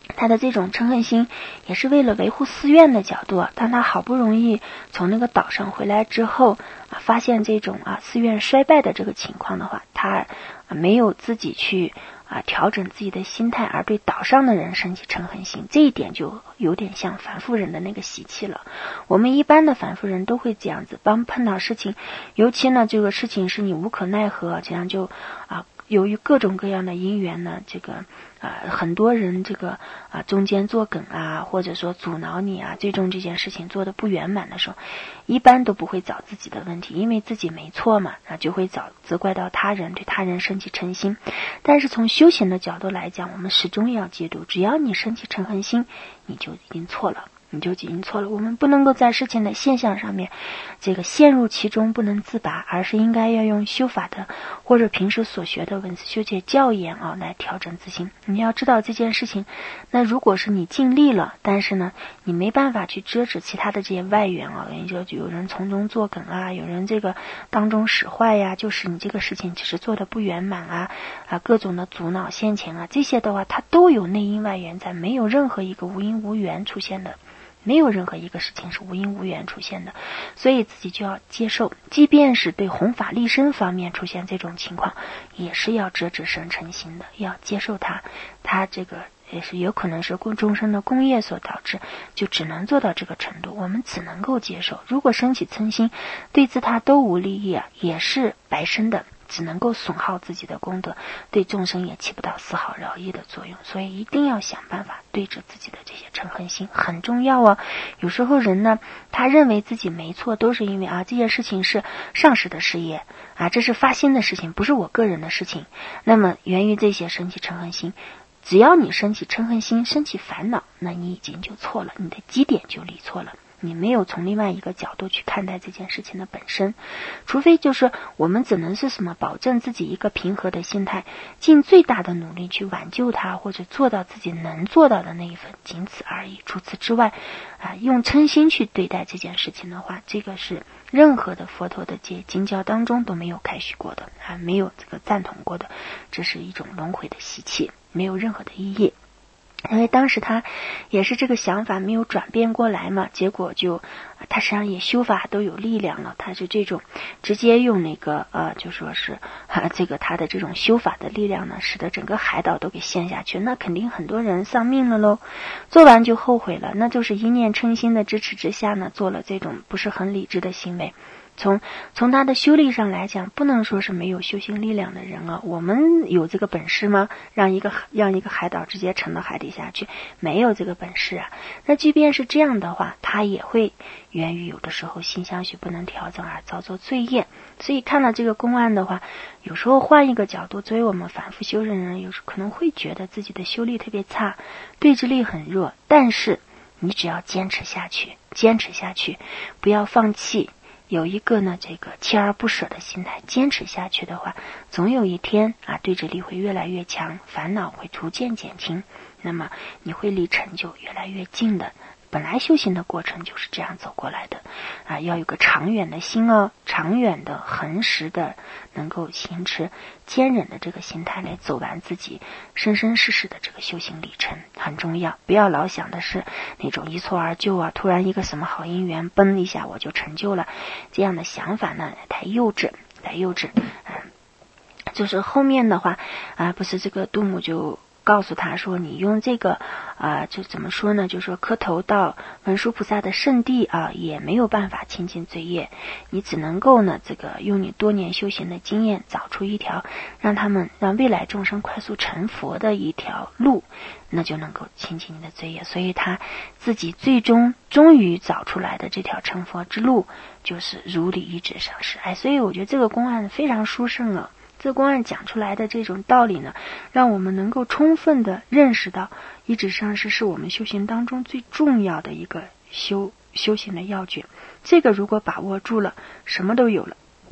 他的这种嗔恨心也是为了维护寺院的角度，当他好不容易从那个岛上回来之后发现这种寺院衰败的这个情况的话，他没有自己去调整自己的心态，而对岛上的人升起嗔恨心，这一点就有点像凡夫人的那个习气了。我们一般的凡夫人都会这样子，当碰到事情，尤其呢这个事情是你无可奈何，这样就由于各种各样的因缘呢，这个很多人这个中间作梗或者说阻挠你最终这件事情做得不圆满的时候，一般都不会找自己的问题，因为自己没错嘛，就会责怪到他人，对他人升起嗔心。但是从修行的角度来讲，我们始终要记住，只要你升起嗔恨心，你就已经错了。我们不能够在事情的现象上面这个陷入其中不能自拔，而是应该要用修法的或者平时所学的文字修戒教言来调整自心。你要知道这件事情，那如果是你尽力了，但是呢你没办法去遮止其他的这些外缘就有人从中作梗有人这个当中使坏呀，就是你这个事情只是做的不圆满各种的阻挠先前这些的话它都有内因外缘在，没有任何一个无因无缘出现的，没有任何一个事情是无因无缘出现的，所以自己就要接受，即便是对弘法利生方面出现这种情况，也是要遮止生嗔心的，要接受它这个也是有可能是众生的功业所导致，就只能做到这个程度，我们只能够接受。如果升起嗔心，对自他都无利益也是白生的，只能够损耗自己的功德，对众生也起不到丝毫饶益的作用。所以一定要想办法对着自己的这些嗔恨心，很重要有时候人呢，他认为自己没错，都是因为这件事情是上师的事业这是发心的事情，不是我个人的事情。那么源于这些升起嗔恨心，只要你升起嗔恨心，升起烦恼，那你已经就错了，你的基点就理错了，你没有从另外一个角度去看待这件事情的本身。除非就是我们只能是保证自己一个平和的心态，尽最大的努力去挽救它，或者做到自己能做到的那一份，仅此而已。除此之外用嗔心去对待这件事情的话，这个是任何的佛陀的经教当中都没有开许过的没有这个赞同过的，这是一种轮回的习气，没有任何的意义。因为当时他也是这个想法没有转变过来嘛，结果就他实际上也修法都有力量了，他是这种直接用那个就说是这个他的这种修法的力量呢，使得整个海岛都给陷下去，那肯定很多人丧命了咯。做完就后悔了，那就是一念嗔心的支持之下呢，做了这种不是很理智的行为。从他的修力上来讲，不能说是没有修行力量的人我们有这个本事吗？让一个海岛直接沉到海底下去，没有这个本事那即便是这样的话，他也会源于有的时候心相续不能调整而造作罪业。所以看到这个公案的话，有时候换一个角度，作为我们反复修正人，有时可能会觉得自己的修力特别差，对治力很弱，但是你只要坚持下去，不要放弃，有一个呢这个锲而不舍的心态，坚持下去的话，总有一天对治力会越来越强，烦恼会逐渐减轻，那么你会离成就越来越近的。本来修行的过程就是这样走过来的要有个长远的心长远的恒实的能够行持坚忍的这个心态来走完自己生生世世的这个修行历程，很重要。不要老想的是那种一蹴而就突然一个什么好因缘嘣一下我就成就了，这样的想法呢太幼稚。就是后面的话不是这个杜母就告诉他说，你用这个就怎么说呢，就说磕头到文殊菩萨的圣地也没有办法清净罪业，你只能够呢这个用你多年修行的经验找出一条让未来众生快速成佛的一条路，那就能够清净你的罪业。所以他自己终于找出来的这条成佛之路，就是如理一指上师。所以我觉得这个公案非常殊胜这公案讲出来的这种道理呢，让我们能够充分的认识到一指上师是我们修行当中最重要的一个修行的要诀。这个如果把握住了，什么都有了。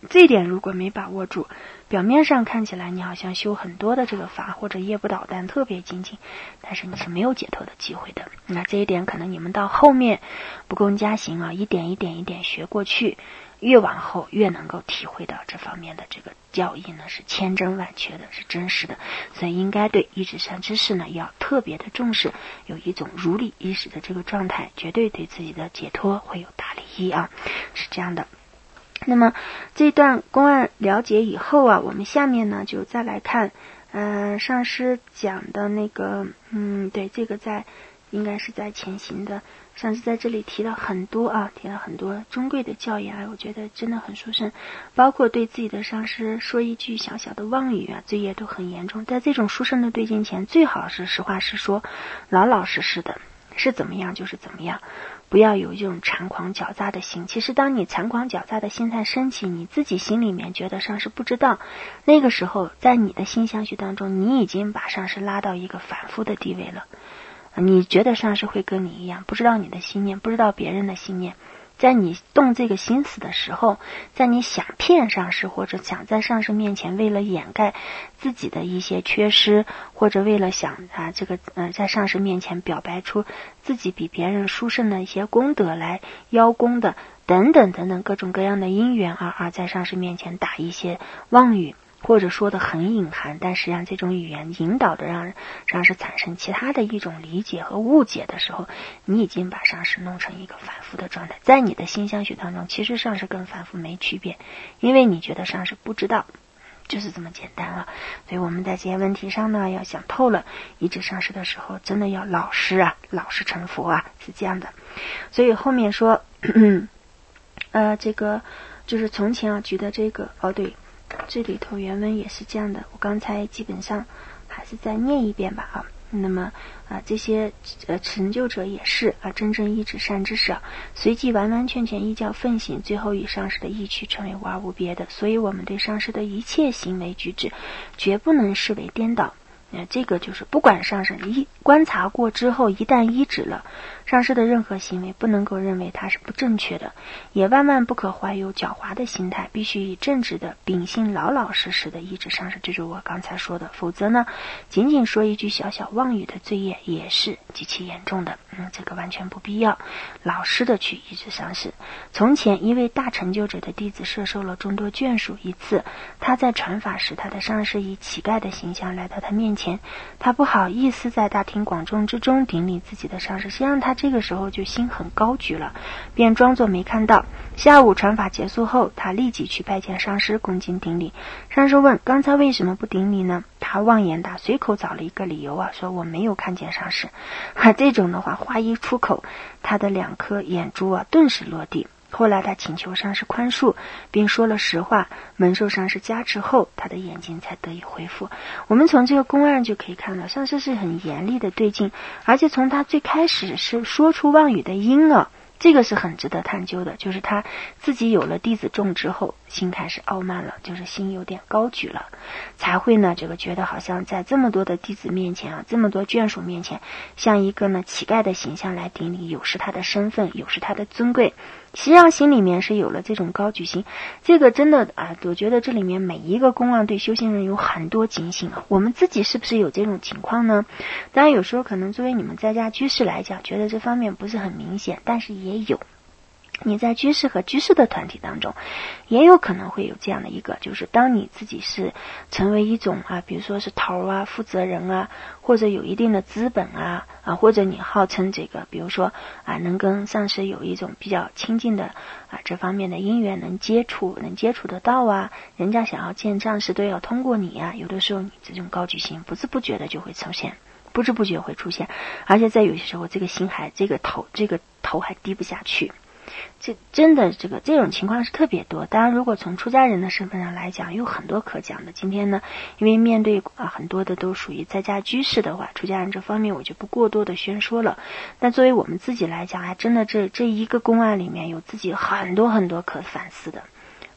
这一点如果没把握住，表面上看起来你好像修很多的这个法或者业不导弹特别精进，但是你是没有解脱的机会的。那这一点可能你们到后面不共加行啊，一点学过去，越往后越能够体会到这方面的这个教义呢是千真万确的，是真实的。所以应该对一指善知识呢要特别的重视，有一种如理依止的这个状态，绝对对自己的解脱会有大利益啊，是这样的。那么这段公案了解以后啊，我们下面呢就再来看上师讲的那个对，这个应该是在前行的，上师在这里提了很多中贵的教言，我觉得真的很殊胜，包括对自己的上师说一句小小的妄语啊，罪业都很严重。在这种殊胜的对境前，最好是实话实说，老老实实的，是怎么样就是怎么样，不要有一种猖狂狡诈的心。其实当你猖狂狡诈的心态升起，你自己心里面觉得上师不知道，那个时候在你的心相续当中，你已经把上师拉到一个反复的地位了。你觉得上师会跟你一样，不知道你的心念，不知道别人的心念，在你动这个心思的时候，在你想骗上师，或者想在上师面前为了掩盖自己的一些缺失，或者为了想在上师面前表白出自己比别人殊胜的一些功德来邀功的等等等等各种各样的因缘而在上师面前打一些妄语，或者说的很隐含，但实际上这种语言引导的让上师产生其他的一种理解和误解的时候，你已经把上师弄成一个反复的状态。在你的心相续当中，其实上师跟反复没区别，因为你觉得上师不知道，就是这么简单啊。所以我们在这些问题上呢，要想透了，一指上师的时候，真的要老实成佛啊，是这样的。所以后面说这个就是从前举的这个对，这里头原文也是这样的，我刚才基本上还是再念一遍吧那么这些成就者也是真正一指善知识随即完完全全依教奉行，最后与上师的意趣成为无二无别的。所以我们对上师的一切行为举止绝不能视为颠倒。这个就是不管上师观察过之后，一旦依止了上师的任何行为，不能够认为它是不正确的，也万万不可怀有狡猾的心态，必须以正直的秉性老老实实的依止上师，这就是我刚才说的。否则呢，仅仅说一句小小妄语的罪业也是极其严重的。这个完全不必要，老实的去依止上师。从前一位大成就者的弟子摄受了众多眷属，一次他在传法时，他的上师以乞丐的形象来到他面前，他不好意思在大庭广众之中顶礼自己的上师，实际上他这个时候就心很高举了，便装作没看到。下午传法结束后，他立即去拜见上师，恭敬顶礼。上师问刚才为什么不顶礼呢？他妄言答，随口找了一个理由说我没有看见上师。这种的话一出口，他的2颗眼珠顿时落地。后来他请求上师宽恕，并说了实话，蒙受上师加持后，他的眼睛才得以恢复。我们从这个公案就可以看到，上师是很严厉的对境，而且从他最开始是说出妄语的因这个是很值得探究的，就是他自己有了弟子众之后，心开始傲慢了，就是心有点高举了，才会呢觉得好像在这么多的弟子面前这么多眷属面前，像一个乞丐的形象来顶礼，有失他的身份，有失他的尊贵。实际上心里面是有了这种高举心，这个真的我觉得这里面每一个公案对修行人有很多警醒我们自己是不是有这种情况呢？当然有时候可能作为你们在家居士来讲，觉得这方面不是很明显，但是也有。你在居士和居士的团体当中也有可能会有这样的一个，就是当你自己是成为一种比如说是头负责人或者有一定的资本或者你号称这个比如说能跟上师有一种比较亲近的这方面的因缘能接触得到人家想要见上师都要通过你有的时候你这种高举心不知不觉的就会出现，不知不觉会出现，而且在有些时候这个心这个头还低不下去。这真的这种情况是特别多。当然如果从出家人的身份上来讲，有很多可讲的。今天呢，因为面对很多的都属于在家居士的话，出家人这方面我就不过多的宣说了。但作为我们自己来讲，还真的这一个公案里面有自己很多很多可反思的，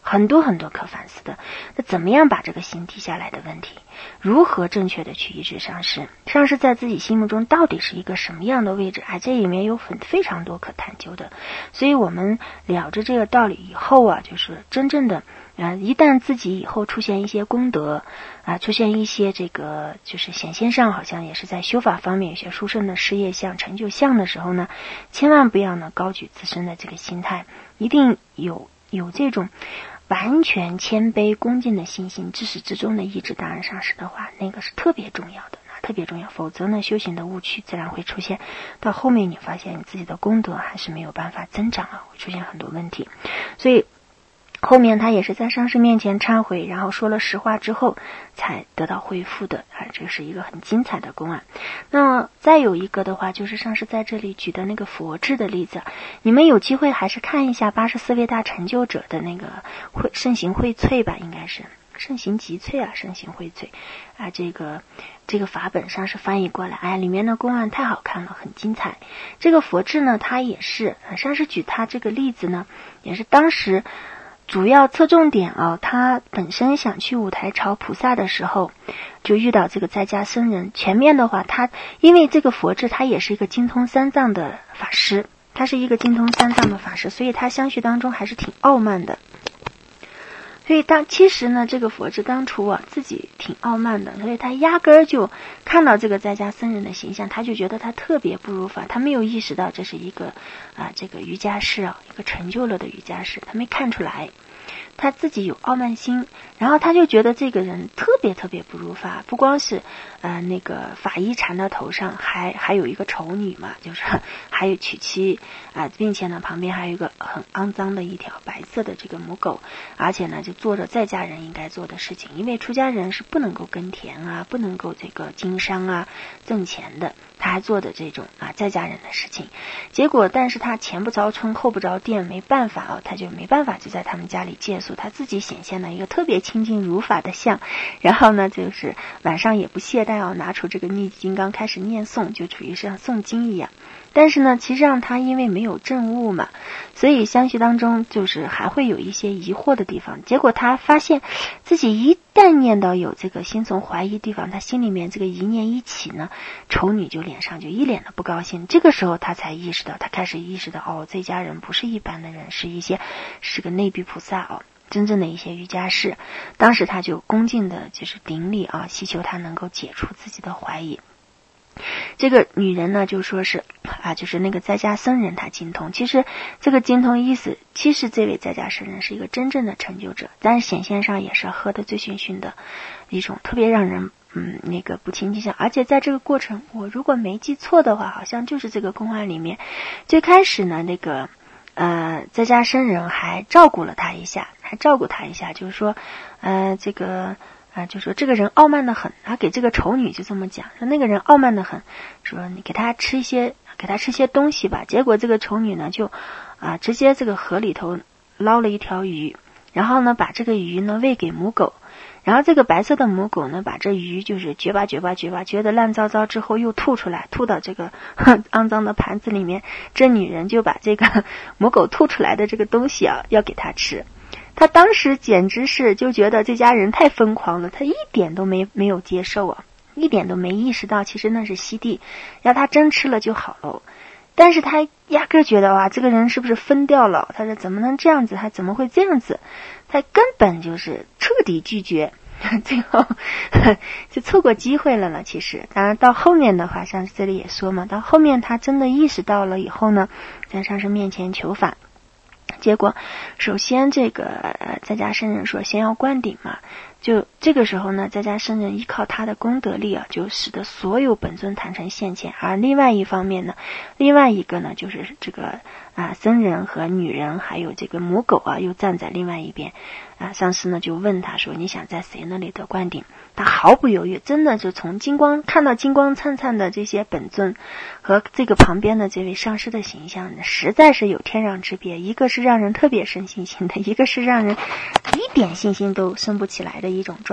很多很多可反思的。那怎么样把这个心低下来的问题，如何正确的去医治上师？上师在自己心目中到底是一个什么样的位置？这里面有非常多可探究的。所以我们了着这个道理以后啊，就是真正的一旦自己以后出现一些功德出现一些这个就是显现上好像也是在修法方面有些殊胜的事业相成就相的时候呢，千万不要呢高举自身的这个心态，一定有这种完全谦卑恭敬的信心，至始至终的意志大人上师的话，那个是特别重要的，特别重要。否则呢，修行的误区自然会出现。到后面你发现你自己的功德还是没有办法增长会出现很多问题。所以后面他也是在上师面前忏悔，然后说了实话之后才得到恢复的这是一个很精彩的公案。那么再有一个的话，就是上师在这里举的那个佛智的例子，你们有机会还是看一下84位大成就者的那个圣行荟萃吧，应该是圣行集萃圣行荟萃这个法本上是翻译过来，里面的公案太好看了，很精彩。这个佛智呢，它也是上师举他这个例子呢，也是当时主要侧重点他本身想去五台朝菩萨的时候，就遇到这个在家僧人。前面的话，他因为这个佛智他也是一个精通三藏的法师，他是一个精通三藏的法师，所以他相续当中还是挺傲慢的。所以其实呢，这个佛智当初自己挺傲慢的，所以他压根儿就看到这个在家僧人的形象，他就觉得他特别不如法，他没有意识到这是一个这个瑜伽士一个成就了的瑜伽士，他没看出来，他自己有傲慢心，然后他就觉得这个人特别特别不如法，不光是那个法衣缠到头上，还有一个丑女嘛，就是还有娶妻并且呢旁边还有一个很肮脏的一条白色的这个母狗，而且呢就做着在家人应该做的事情，因为出家人是不能够耕田不能够这个经商挣钱的，他还做的这种在家人的事情。结果但是他前不着村后不着店，没办法他就没办法就在他们家里借宿，他自己显现了一个特别清净如法的相，然后呢就是晚上也不懈怠拿出这个密金刚开始念诵，就处于像诵经一样。但是呢其实上他因为没有证悟嘛，所以相续当中就是还会有一些疑惑的地方。结果他发现自己一旦念到有这个心存怀疑地方，他心里面这个疑念一起呢，丑女就脸上就一脸的不高兴。这个时候他才意识到，他开始意识到这家人不是一般的人，是个内比菩萨真正的一些瑜伽士。当时他就恭敬的就是顶礼祈求他能够解除自己的怀疑。这个女人呢就说是就是那个在家僧人他精通，其实这个精通意思，其实这位在家僧人是一个真正的成就者，但是显现上也是喝得醉醺醺的一种特别让人那个不清净相。而且在这个过程，我如果没记错的话，好像就是这个公案里面最开始呢那个在家僧人还照顾他一下，就是说这个就说这个人傲慢的很，给这个丑女就这么讲，说那个人傲慢的很，说你给他吃一些东西吧。结果这个丑女呢就直接这个河里头捞了一条鱼，然后呢把这个鱼呢喂给母狗，然后这个白色的母狗呢把这鱼就是嚼吧嚼得烂糟糟之后又吐出来，吐到这个肮脏的盘子里面。这女人就把这个母狗吐出来的这个东西要给他吃。他当时简直是就觉得这家人太疯狂了，他一点都没有接受一点都没意识到其实那是西地，要他真吃了就好了。但是他压根觉得这个人是不是疯掉了，他说怎么能这样子，他怎么会这样子，他根本就是彻底拒绝，最后就错过机会了呢。其实当然到后面的话，像这里也说嘛，到后面他真的意识到了以后呢，在上师面前求法。结果首先这个在家僧人说先要灌顶嘛，就这个时候呢，在家僧人依靠他的功德力就使得所有本尊坛城现前。而另外一方面呢，另外一个呢就是这个僧人和女人还有这个母狗又站在另外一边。上师呢就问他说你想在谁那里得灌顶，他毫不犹豫，真的就从看到金光灿灿的这些本尊和这个旁边的这位上师的形象实在是有天壤之别，一个是让人特别生信心的，一个是让人一点信心都生不起来的一种状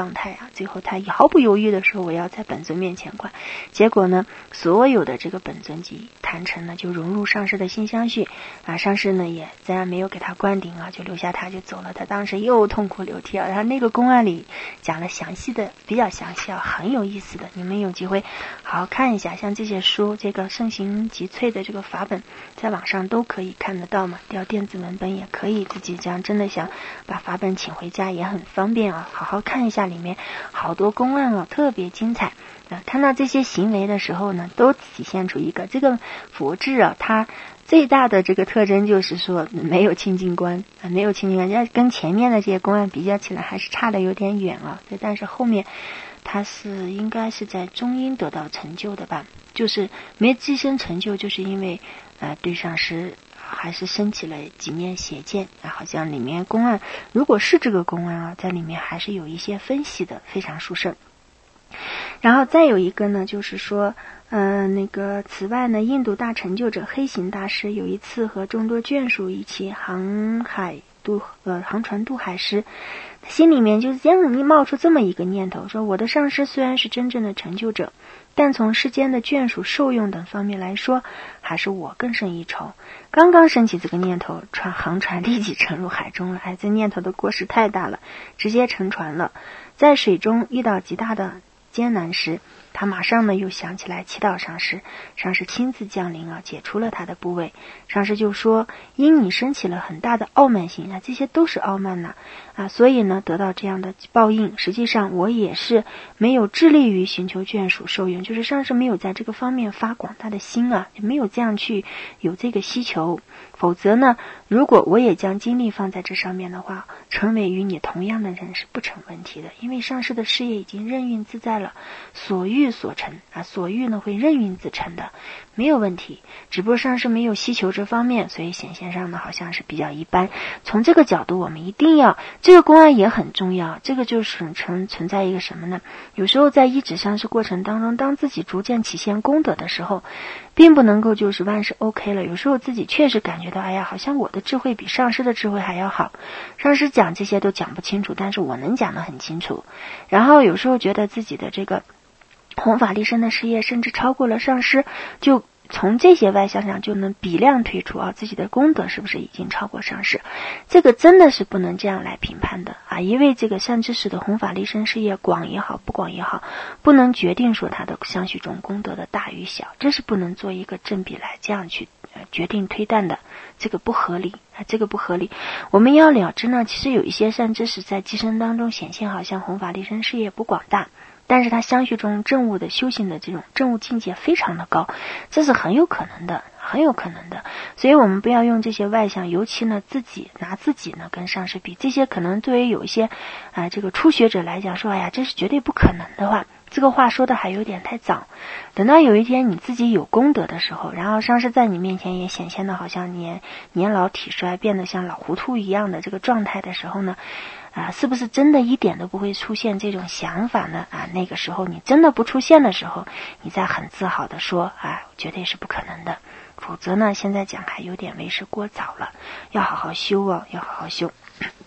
状态啊。最后他毫不犹豫的说我要在本尊面前观，结果呢所有的这个本尊级坛城呢就融入上师的心相续啊，上师呢也自然没有给他灌顶啊，就留下他就走了。他当时又痛哭流涕啊。然后那个公案里讲了详细的，比较详细啊，很有意思的，你们有机会好好看一下。像这些书，这个圣行集萃的这个法本在网上都可以看得到嘛，调电子文本也可以，自己这样真的想把法本请回家也很方便啊，好好看一下，里面好多公案哦，特别精彩。看到这些行为的时候呢，都体现出一个这个佛智啊，它最大的这个特征就是说没有清净观啊，没有清净观，要跟前面的这些公案比较起来还是差的有点远啊。但是后面它是应该是在中阴得到成就的吧，就是没自身成就，就是因为对上师还是升起了几面邪见啊，好像里面公案如果是这个公案啊，在里面还是有一些分析的，非常殊胜。然后再有一个呢，就是说此外呢，印度大成就者黑行大师有一次和众多眷属一起航船渡海时，心里面就是这样冒出这么一个念头，说我的上师虽然是真正的成就者，但从世间的眷属受用等方面来说，还是我更胜一筹。刚刚升起这个念头，航船立即沉入海中了。这念头的过失太大了，直接沉船了。在水中遇到极大的艰难时，他马上呢又想起来祈祷上师，上师亲自降临啊，解除了他的部位。上师就说，因你升起了很大的傲慢心啊，这些都是傲慢呐所以呢得到这样的报应。实际上我也是没有致力于寻求眷属受用，就是上师没有在这个方面发广大的心啊，也没有这样去有这个需求。否则呢，如果我也将精力放在这上面的话，成为与你同样的人是不成问题的。因为上师的事业已经任运自在了，所欲所成所欲呢会任运自成的，没有问题。只不过上师没有希求这方面，所以显现上呢好像是比较一般。从这个角度，我们一定要这个公案也很重要。这个就是存在一个什么呢？有时候在依止上师过程当中，当自己逐渐体现功德的时候，并不能够就是万事 OK 了。有时候自己确实感觉到，好像我的智慧比上师的智慧还要好，上师讲这些都讲不清楚，但是我能讲得很清楚。然后有时候觉得自己的这个弘法利生的事业甚至超过了上师，就从这些外象上就能比量推出自己的功德是不是已经超过上师。这个真的是不能这样来评判的因为这个善知识的弘法利生事业广也好不广也好，不能决定说他的相续中功德的大与小，这是不能做一个正比来这样去决定推断的，这个不合理这个不合理。我们要了知呢，其实有一些善知识在机身当中显现好像弘法利生事业不广大，但是他相续中证悟的修行的这种证悟境界非常的高，这是很有可能的，很有可能的。所以我们不要用这些外象，尤其呢拿自己呢跟上师比，这些可能对于有一些这个初学者来讲说，这是绝对不可能的话，这个话说的还有点太早。等到有一天你自己有功德的时候，然后上师在你面前也显现的好像年老体衰，变得像老糊涂一样的这个状态的时候呢，是不是真的一点都不会出现这种想法呢？那个时候你真的不出现的时候，你再很自豪的说绝对是不可能的。否则呢，现在讲还有点为时过早了，要好好修要好好修。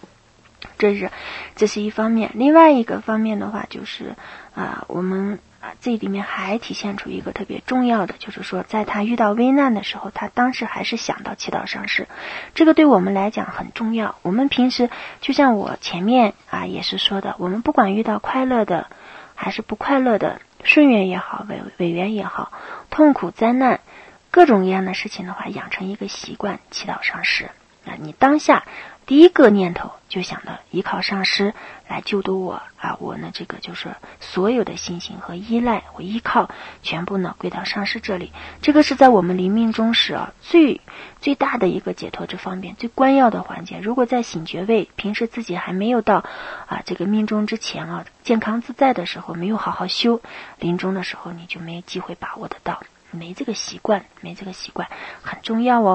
这是一方面。另外一个方面的话，就是我们这里面还体现出一个特别重要的，就是说在他遇到危难的时候，他当时还是想到祈祷上师，这个对我们来讲很重要。我们平时就像我前面也是说的，我们不管遇到快乐的还是不快乐的，顺缘也好，违缘也好，痛苦灾难各种各样的事情的话，养成一个习惯，祈祷上师你当下第一个念头就想到依靠上师来救度我我呢这个就是所有的信心和依赖，我依靠全部呢归到上师这里。这个是在我们临命终时最大的一个解脱之方面，最关要的环节。如果在醒觉位，平时自己还没有到这个命终之前健康自在的时候，没有好好修，临终的时候你就没机会把握得到，没这个习惯很重要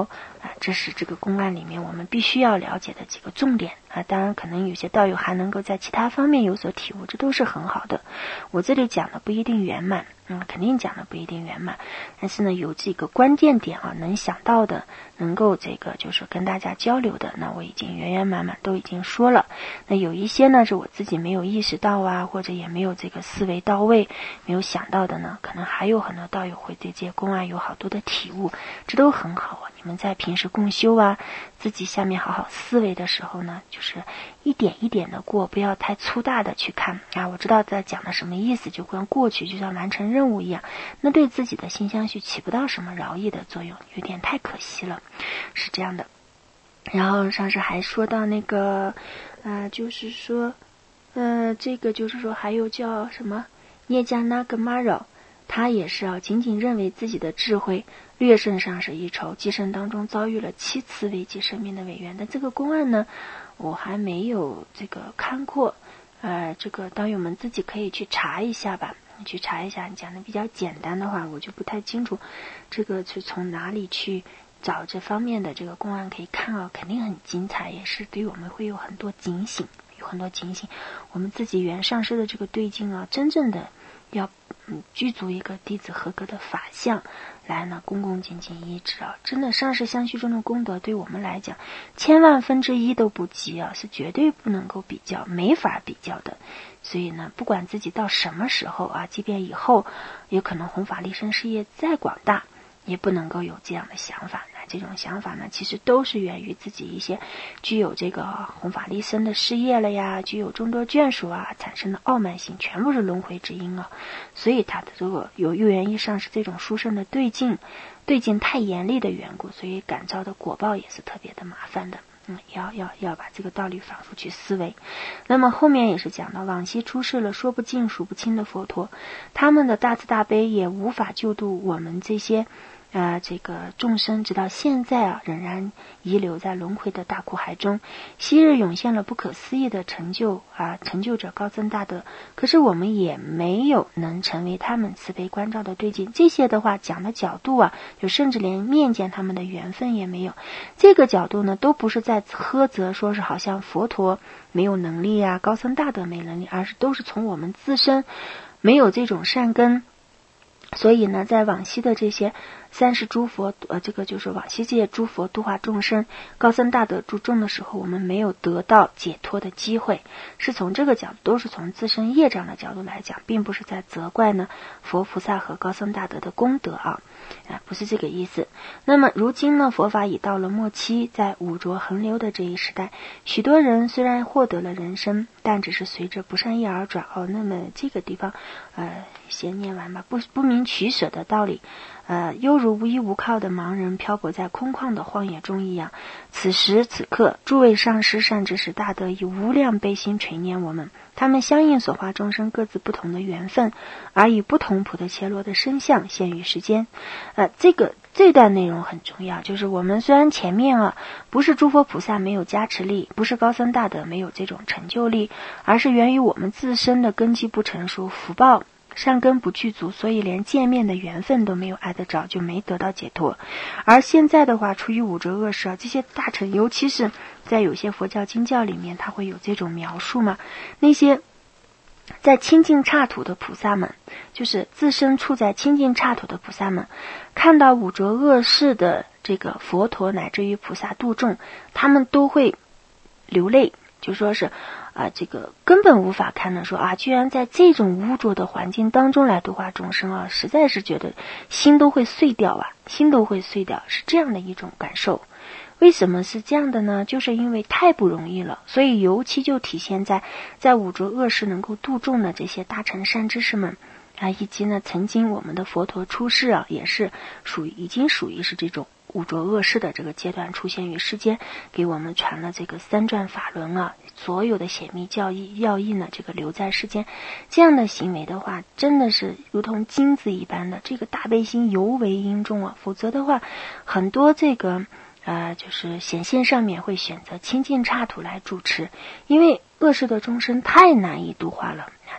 这是这个公案里面我们必须要了解的几个重点当然可能有些道友还能够在其他方面有所体悟，这都是很好的。我这里讲的不一定圆满，肯定讲的不一定圆满，但是呢有几个关键点能想到的，能够这个就是跟大家交流的，那我已经圆圆满满都已经说了。那有一些呢是我自己没有意识到或者也没有这个思维到位，没有想到的呢，可能还有很多道友会对这些公案有好多的体悟，这都很好你们在平时共修自己下面好好思维的时候呢，就是一点一点的过，不要太粗大的去看我知道在讲的什么意思，就光过去就像完成任务一样，那对自己的心相续起不到什么饶益的作用，有点太可惜了，是这样的。然后上次还说到那个就是说这个就是说还有叫什么涅迦那格玛扰，他也是仅仅认为自己的智慧略胜上士一筹，今生当中遭遇了7次危及生命的违缘。但这个公案呢我还没有这个看过这个道友们自己可以去查一下吧，去查一下，你讲的比较简单的话我就不太清楚这个是从哪里去找这方面的这个公案可以看肯定很精彩，也是对我们会有很多警醒，我们自己原上师的这个对境真正的要具足一个弟子合格的法相来呢，恭恭敬敬依止真的上师相续中的功德对我们来讲千万分之一都不及是绝对不能够比较，没法比较的。所以呢不管自己到什么时候即便以后有可能弘法利生事业再广大，也不能够有这样的想法。那这种想法呢其实都是源于自己一些具有这个弘法利生的事业了呀，具有众多眷属产生的傲慢心，全部是轮回之因所以他的这个有诱缘意上是这种殊胜的对境太严厉的缘故，所以感召的果报也是特别的麻烦的。要把这个道理反复去思维。那么后面也是讲到往昔出世了说不尽数不清的佛陀，他们的大慈大悲也无法救度我们这些这个众生，直到现在仍然遗留在轮回的大苦海中。昔日涌现了不可思议的成就成就者高僧大德，可是我们也没有能成为他们慈悲关照的对境。这些的话讲的角度就甚至连面见他们的缘分也没有。这个角度呢都不是在苛责说是好像佛陀没有能力高僧大德没能力，而是都是从我们自身没有这种善根。所以呢在往昔的这些30诸佛这个就是往昔这些诸佛度化众生高僧大德诸众的时候，我们没有得到解脱的机会，是从这个角度，都是从自身业障的角度来讲，并不是在责怪呢佛菩萨和高僧大德的功德不是这个意思。那么如今呢佛法已到了末期，在污浊横流的这一时代，许多人虽然获得了人生，但只是随着不善业而转那么这个地方先念完吧。不明取舍的道理犹如无依无靠的盲人漂泊在空旷的荒野中一样。此时此刻诸位上师善知识大德以无量悲心垂念我们，他们相应所化众生各自不同的缘分，而以不同普的切罗的身相现于世间。这段内容很重要，就是我们虽然前面不是诸佛菩萨没有加持力，不是高僧大德没有这种成就力，而是源于我们自身的根基不成熟，福报善根不具足，所以连见面的缘分都没有挨得着，就没得到解脱。而现在的话出于五浊恶世这些大乘，尤其是在有些佛教经教里面它会有这种描述嘛，那些在清净刹土的菩萨们，就是自身处在清净刹土的菩萨们，看到五浊恶世的这个佛陀乃至于菩萨度众，他们都会流泪，就说是这个根本无法看的说居然在这种污浊的环境当中来度化众生实在是觉得心都会碎掉心都会碎掉，是这样的一种感受。为什么是这样的呢？就是因为太不容易了，所以尤其就体现在五浊恶世能够度众的这些大乘善知识们以及呢曾经我们的佛陀出世也是已经属于是这种五浊恶世的这个阶段出现于世间，给我们传了这个三转法轮所有的显密要义呢这个留在世间。这样的行为的话真的是如同金子一般的，这个大悲心尤为殷重否则的话很多这个就是显现上面会选择清净刹土来主持，因为恶世的众生太难以度化了，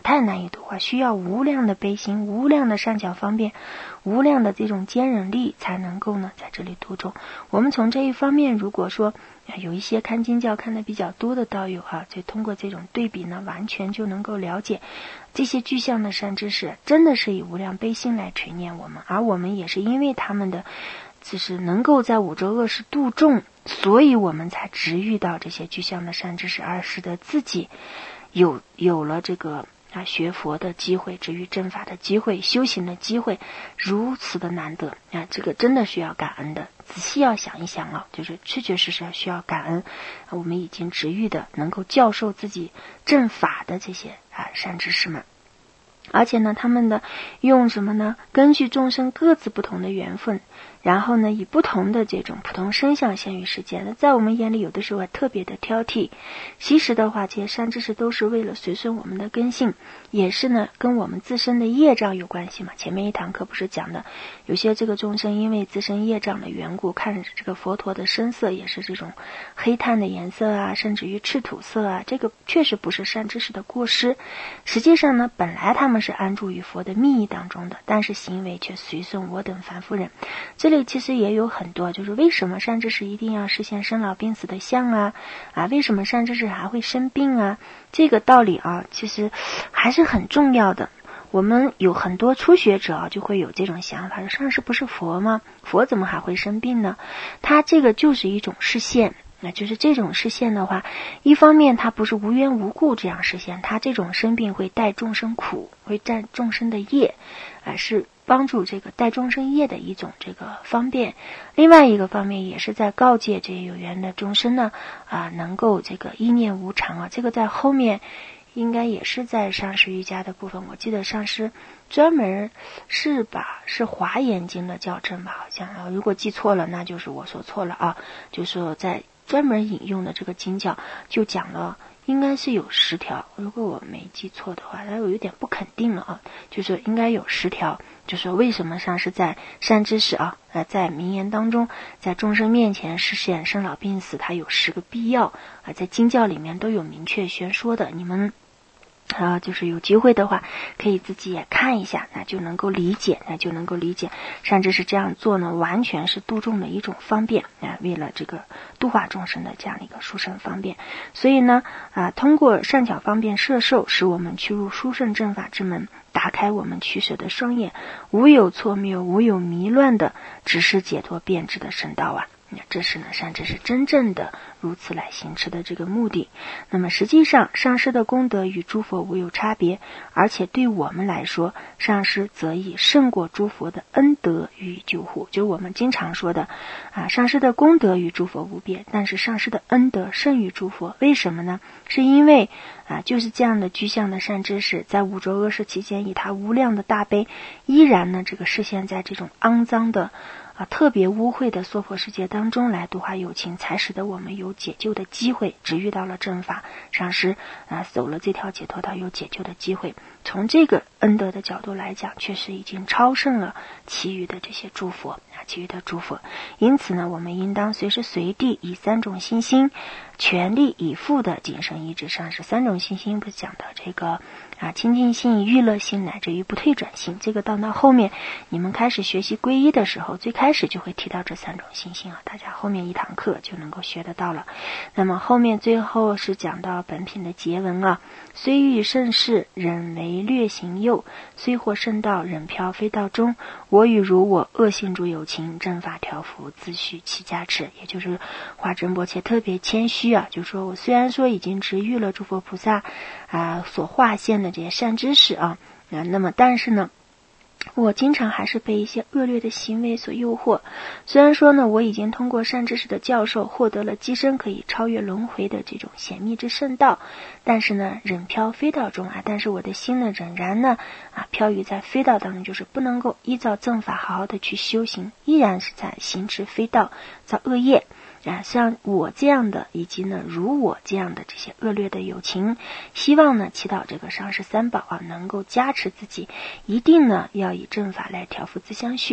太难以度化，需要无量的悲心，无量的善巧方便，无量的这种坚忍力，才能够呢在这里度众。我们从这一方面，如果说有一些看经教看的比较多的道友就通过这种对比呢，完全就能够了解这些具象的善知识真的是以无量悲心来垂念我们，而我们也是因为他们的就是能够在五浊恶世度众，所以我们才直遇到这些具象的善知识，而使得自己有了这个学佛的机会，至于正法的机会，修行的机会，如此的难得这个真的需要感恩的。仔细要想一想就是确确实实需要感恩我们已经直遇的能够教授自己正法的这些善知识们。而且呢，他们的用什么呢？根据众生各自不同的缘分，然后呢，以不同的这种普通身相现于世间。在我们眼里，有的时候特别的挑剔。其实的话，这些善知识都是为了随顺我们的根性，也是呢跟我们自身的业障有关系嘛。前面一堂课不是讲的，有些这个众生因为自身业障的缘故，看着这个佛陀的身色也是这种黑炭的颜色甚至于赤土色这个确实不是善知识的过失。实际上呢，本来他们是安住于佛的密意当中的，但是行为却随顺我等凡夫人。这里其实也有很多，就是为什么善知识一定要实现生老病死的相为什么善知识还会生病这个道理其实还是很重要的。我们有很多初学者就会有这种想法，上师不是佛吗？佛怎么还会生病呢？他这个就是一种示现。那就是这种示现的话，一方面它不是无缘无故这样示现，它这种生病会带众生苦，会带众生的业是帮助这个带众生业的一种这个方便。另外一个方面也是在告诫这些有缘的众生呢能够这个意念无常这个在后面应该也是在上师瑜伽的部分，我记得上师专门是华严经的校正吧，好像如果记错了那就是我说错了就是说在专门引用的这个经教就讲了应该是有10条，如果我没记错的话，但我有点不肯定了就是应该有10条，就是为什么上师在善知识在名言当中，在众生面前实现生老病死，它有10个必要在经教里面都有明确宣说的。你们就是有机会的话可以自己也看一下，那就能够理解善知识这样做呢完全是度众的一种方便为了这个度化众生的这样的一个殊胜方便。所以呢通过善巧方便摄受，使我们去入殊胜正法之门，打开我们取舍的双眼，无有错谬，无有迷乱的只是解脱辩知的圣道这是呢善知识真正的如此来行持的这个目的。那么实际上上师的功德与诸佛无有差别，而且对我们来说，上师则以胜过诸佛的恩德予以救护。就是我们经常说的上师的功德与诸佛无别，但是上师的恩德胜于诸佛。为什么呢？是因为就是这样的具象的善知识，在五浊恶世期间，以他无量的大悲，依然呢这个视现在这种肮脏的特别污秽的娑婆世界当中来度化有情，才使得我们有解救的机会，只遇到了正法，上师走了这条解脱道，有解救的机会。从这个恩德的角度来讲，确实已经超胜了其余的这些诸佛因此呢，我们应当随时随地以3种信心全力以赴的谨慎依止上师。3种信心不是讲的这个清净心、娱乐心乃至于不退转心，这个到后面你们开始学习皈依的时候，最开始就会提到这3种信心大家后面一堂课就能够学得到了。那么后面最后是讲到本品的结文虽遇盛世，忍为略行右；虽获圣道，忍飘非道中。我与如我恶性诸有情，正法调伏，自诩其加持。也就是华珍波切特别谦虚就说我虽然说已经直遇了诸佛菩萨所化现的这些善知识那么但是呢，我经常还是被一些恶劣的行为所诱惑。虽然说呢，我已经通过善知识的教授获得了今生可以超越轮回的这种显密之圣道，但是呢，忍飘非道中但是我的心呢，仍然呢飘于在非道当中，就是不能够依照正法好好的去修行，依然是在行持非道，造恶业。像我这样的以及呢如我这样的这些恶劣的有情，希望呢祈祷这个上师三宝能够加持自己，一定呢要以正法来调伏自相续，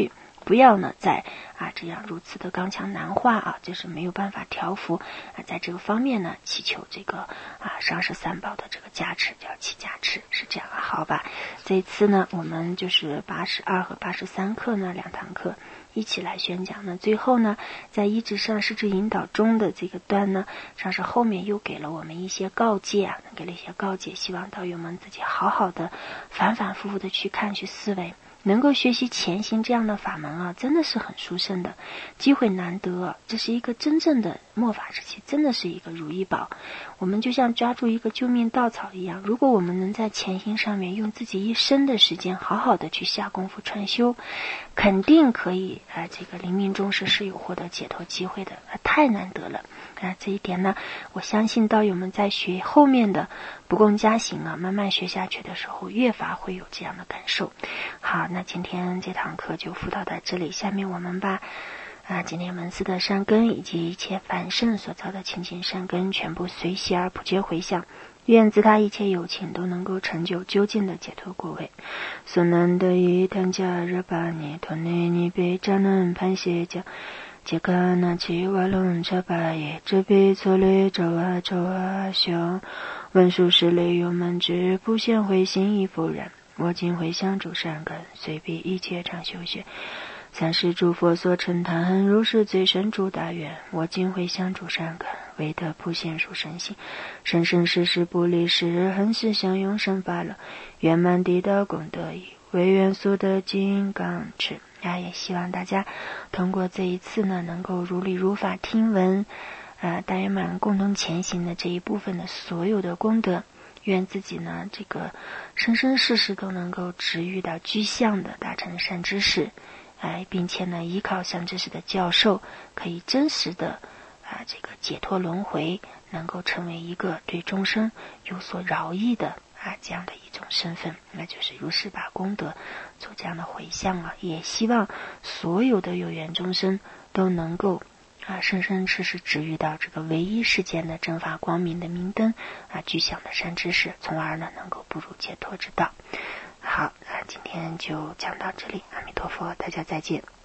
不要呢再这样如此的刚强难化就是没有办法调伏在这个方面呢祈求这个上师三宝的这个加持，叫起加持，是这样好吧？这一次呢我们就是82和83课呢2堂课一起来宣讲呢。最后呢在一至上师之引导中的这个段呢，上师后面又给了我们一些告诫给了一些告诫，希望道友们自己好好的反反复复的去看去思维，能够学习前行这样的法门真的是很殊胜的，机会难得，这是一个真正的末法时期，真的是一个如意宝。我们就像抓住一个救命稻草一样，如果我们能在前行上面用自己一生的时间好好的去下功夫传修，肯定可以这个临命终时是有获得解脱机会的，太难得了这一点呢，我相信道友们在学后面的不共加行慢慢学下去的时候，越发会有这样的感受。好，那今天这堂课就辅导到这里，下面我们把今天文字的善根以及一切凡圣所造的清净善根全部随喜而普皆回向，愿自他一切有情都能够成就究竟的解脱果位。所能得以当家热巴尼托内尼贝扎能潘谢将杰卡那奇瓦隆查巴耶这比错类周修文殊师利有门之不现回心亦复然。我今回向诸善根，随彼一切常修学。三世诸佛所称叹，如是最深诸大愿。我今回向诸善根，为得普现殊胜行，生生世世不离世，恒时相拥生法乐，圆满地道功德已，唯愿速得金刚持。也希望大家通过这一次呢，能够如理如法听闻大圆满共同前行的这一部分的所有的功德，愿自己呢这个生生世世都能够直遇到具相的大乘善知识，并且呢依靠善知识的教授，可以真实的这个解脱轮回，能够成为一个对众生有所饶益的这样的一种身份，那就是如是把功德做这样的回向也希望所有的有缘众生都能够生生世世直遇到这个唯一世间的正法光明的明灯具相的善知识，从而呢能够步入解脱之道。好，今天就讲到这里，阿弥陀佛，大家再见。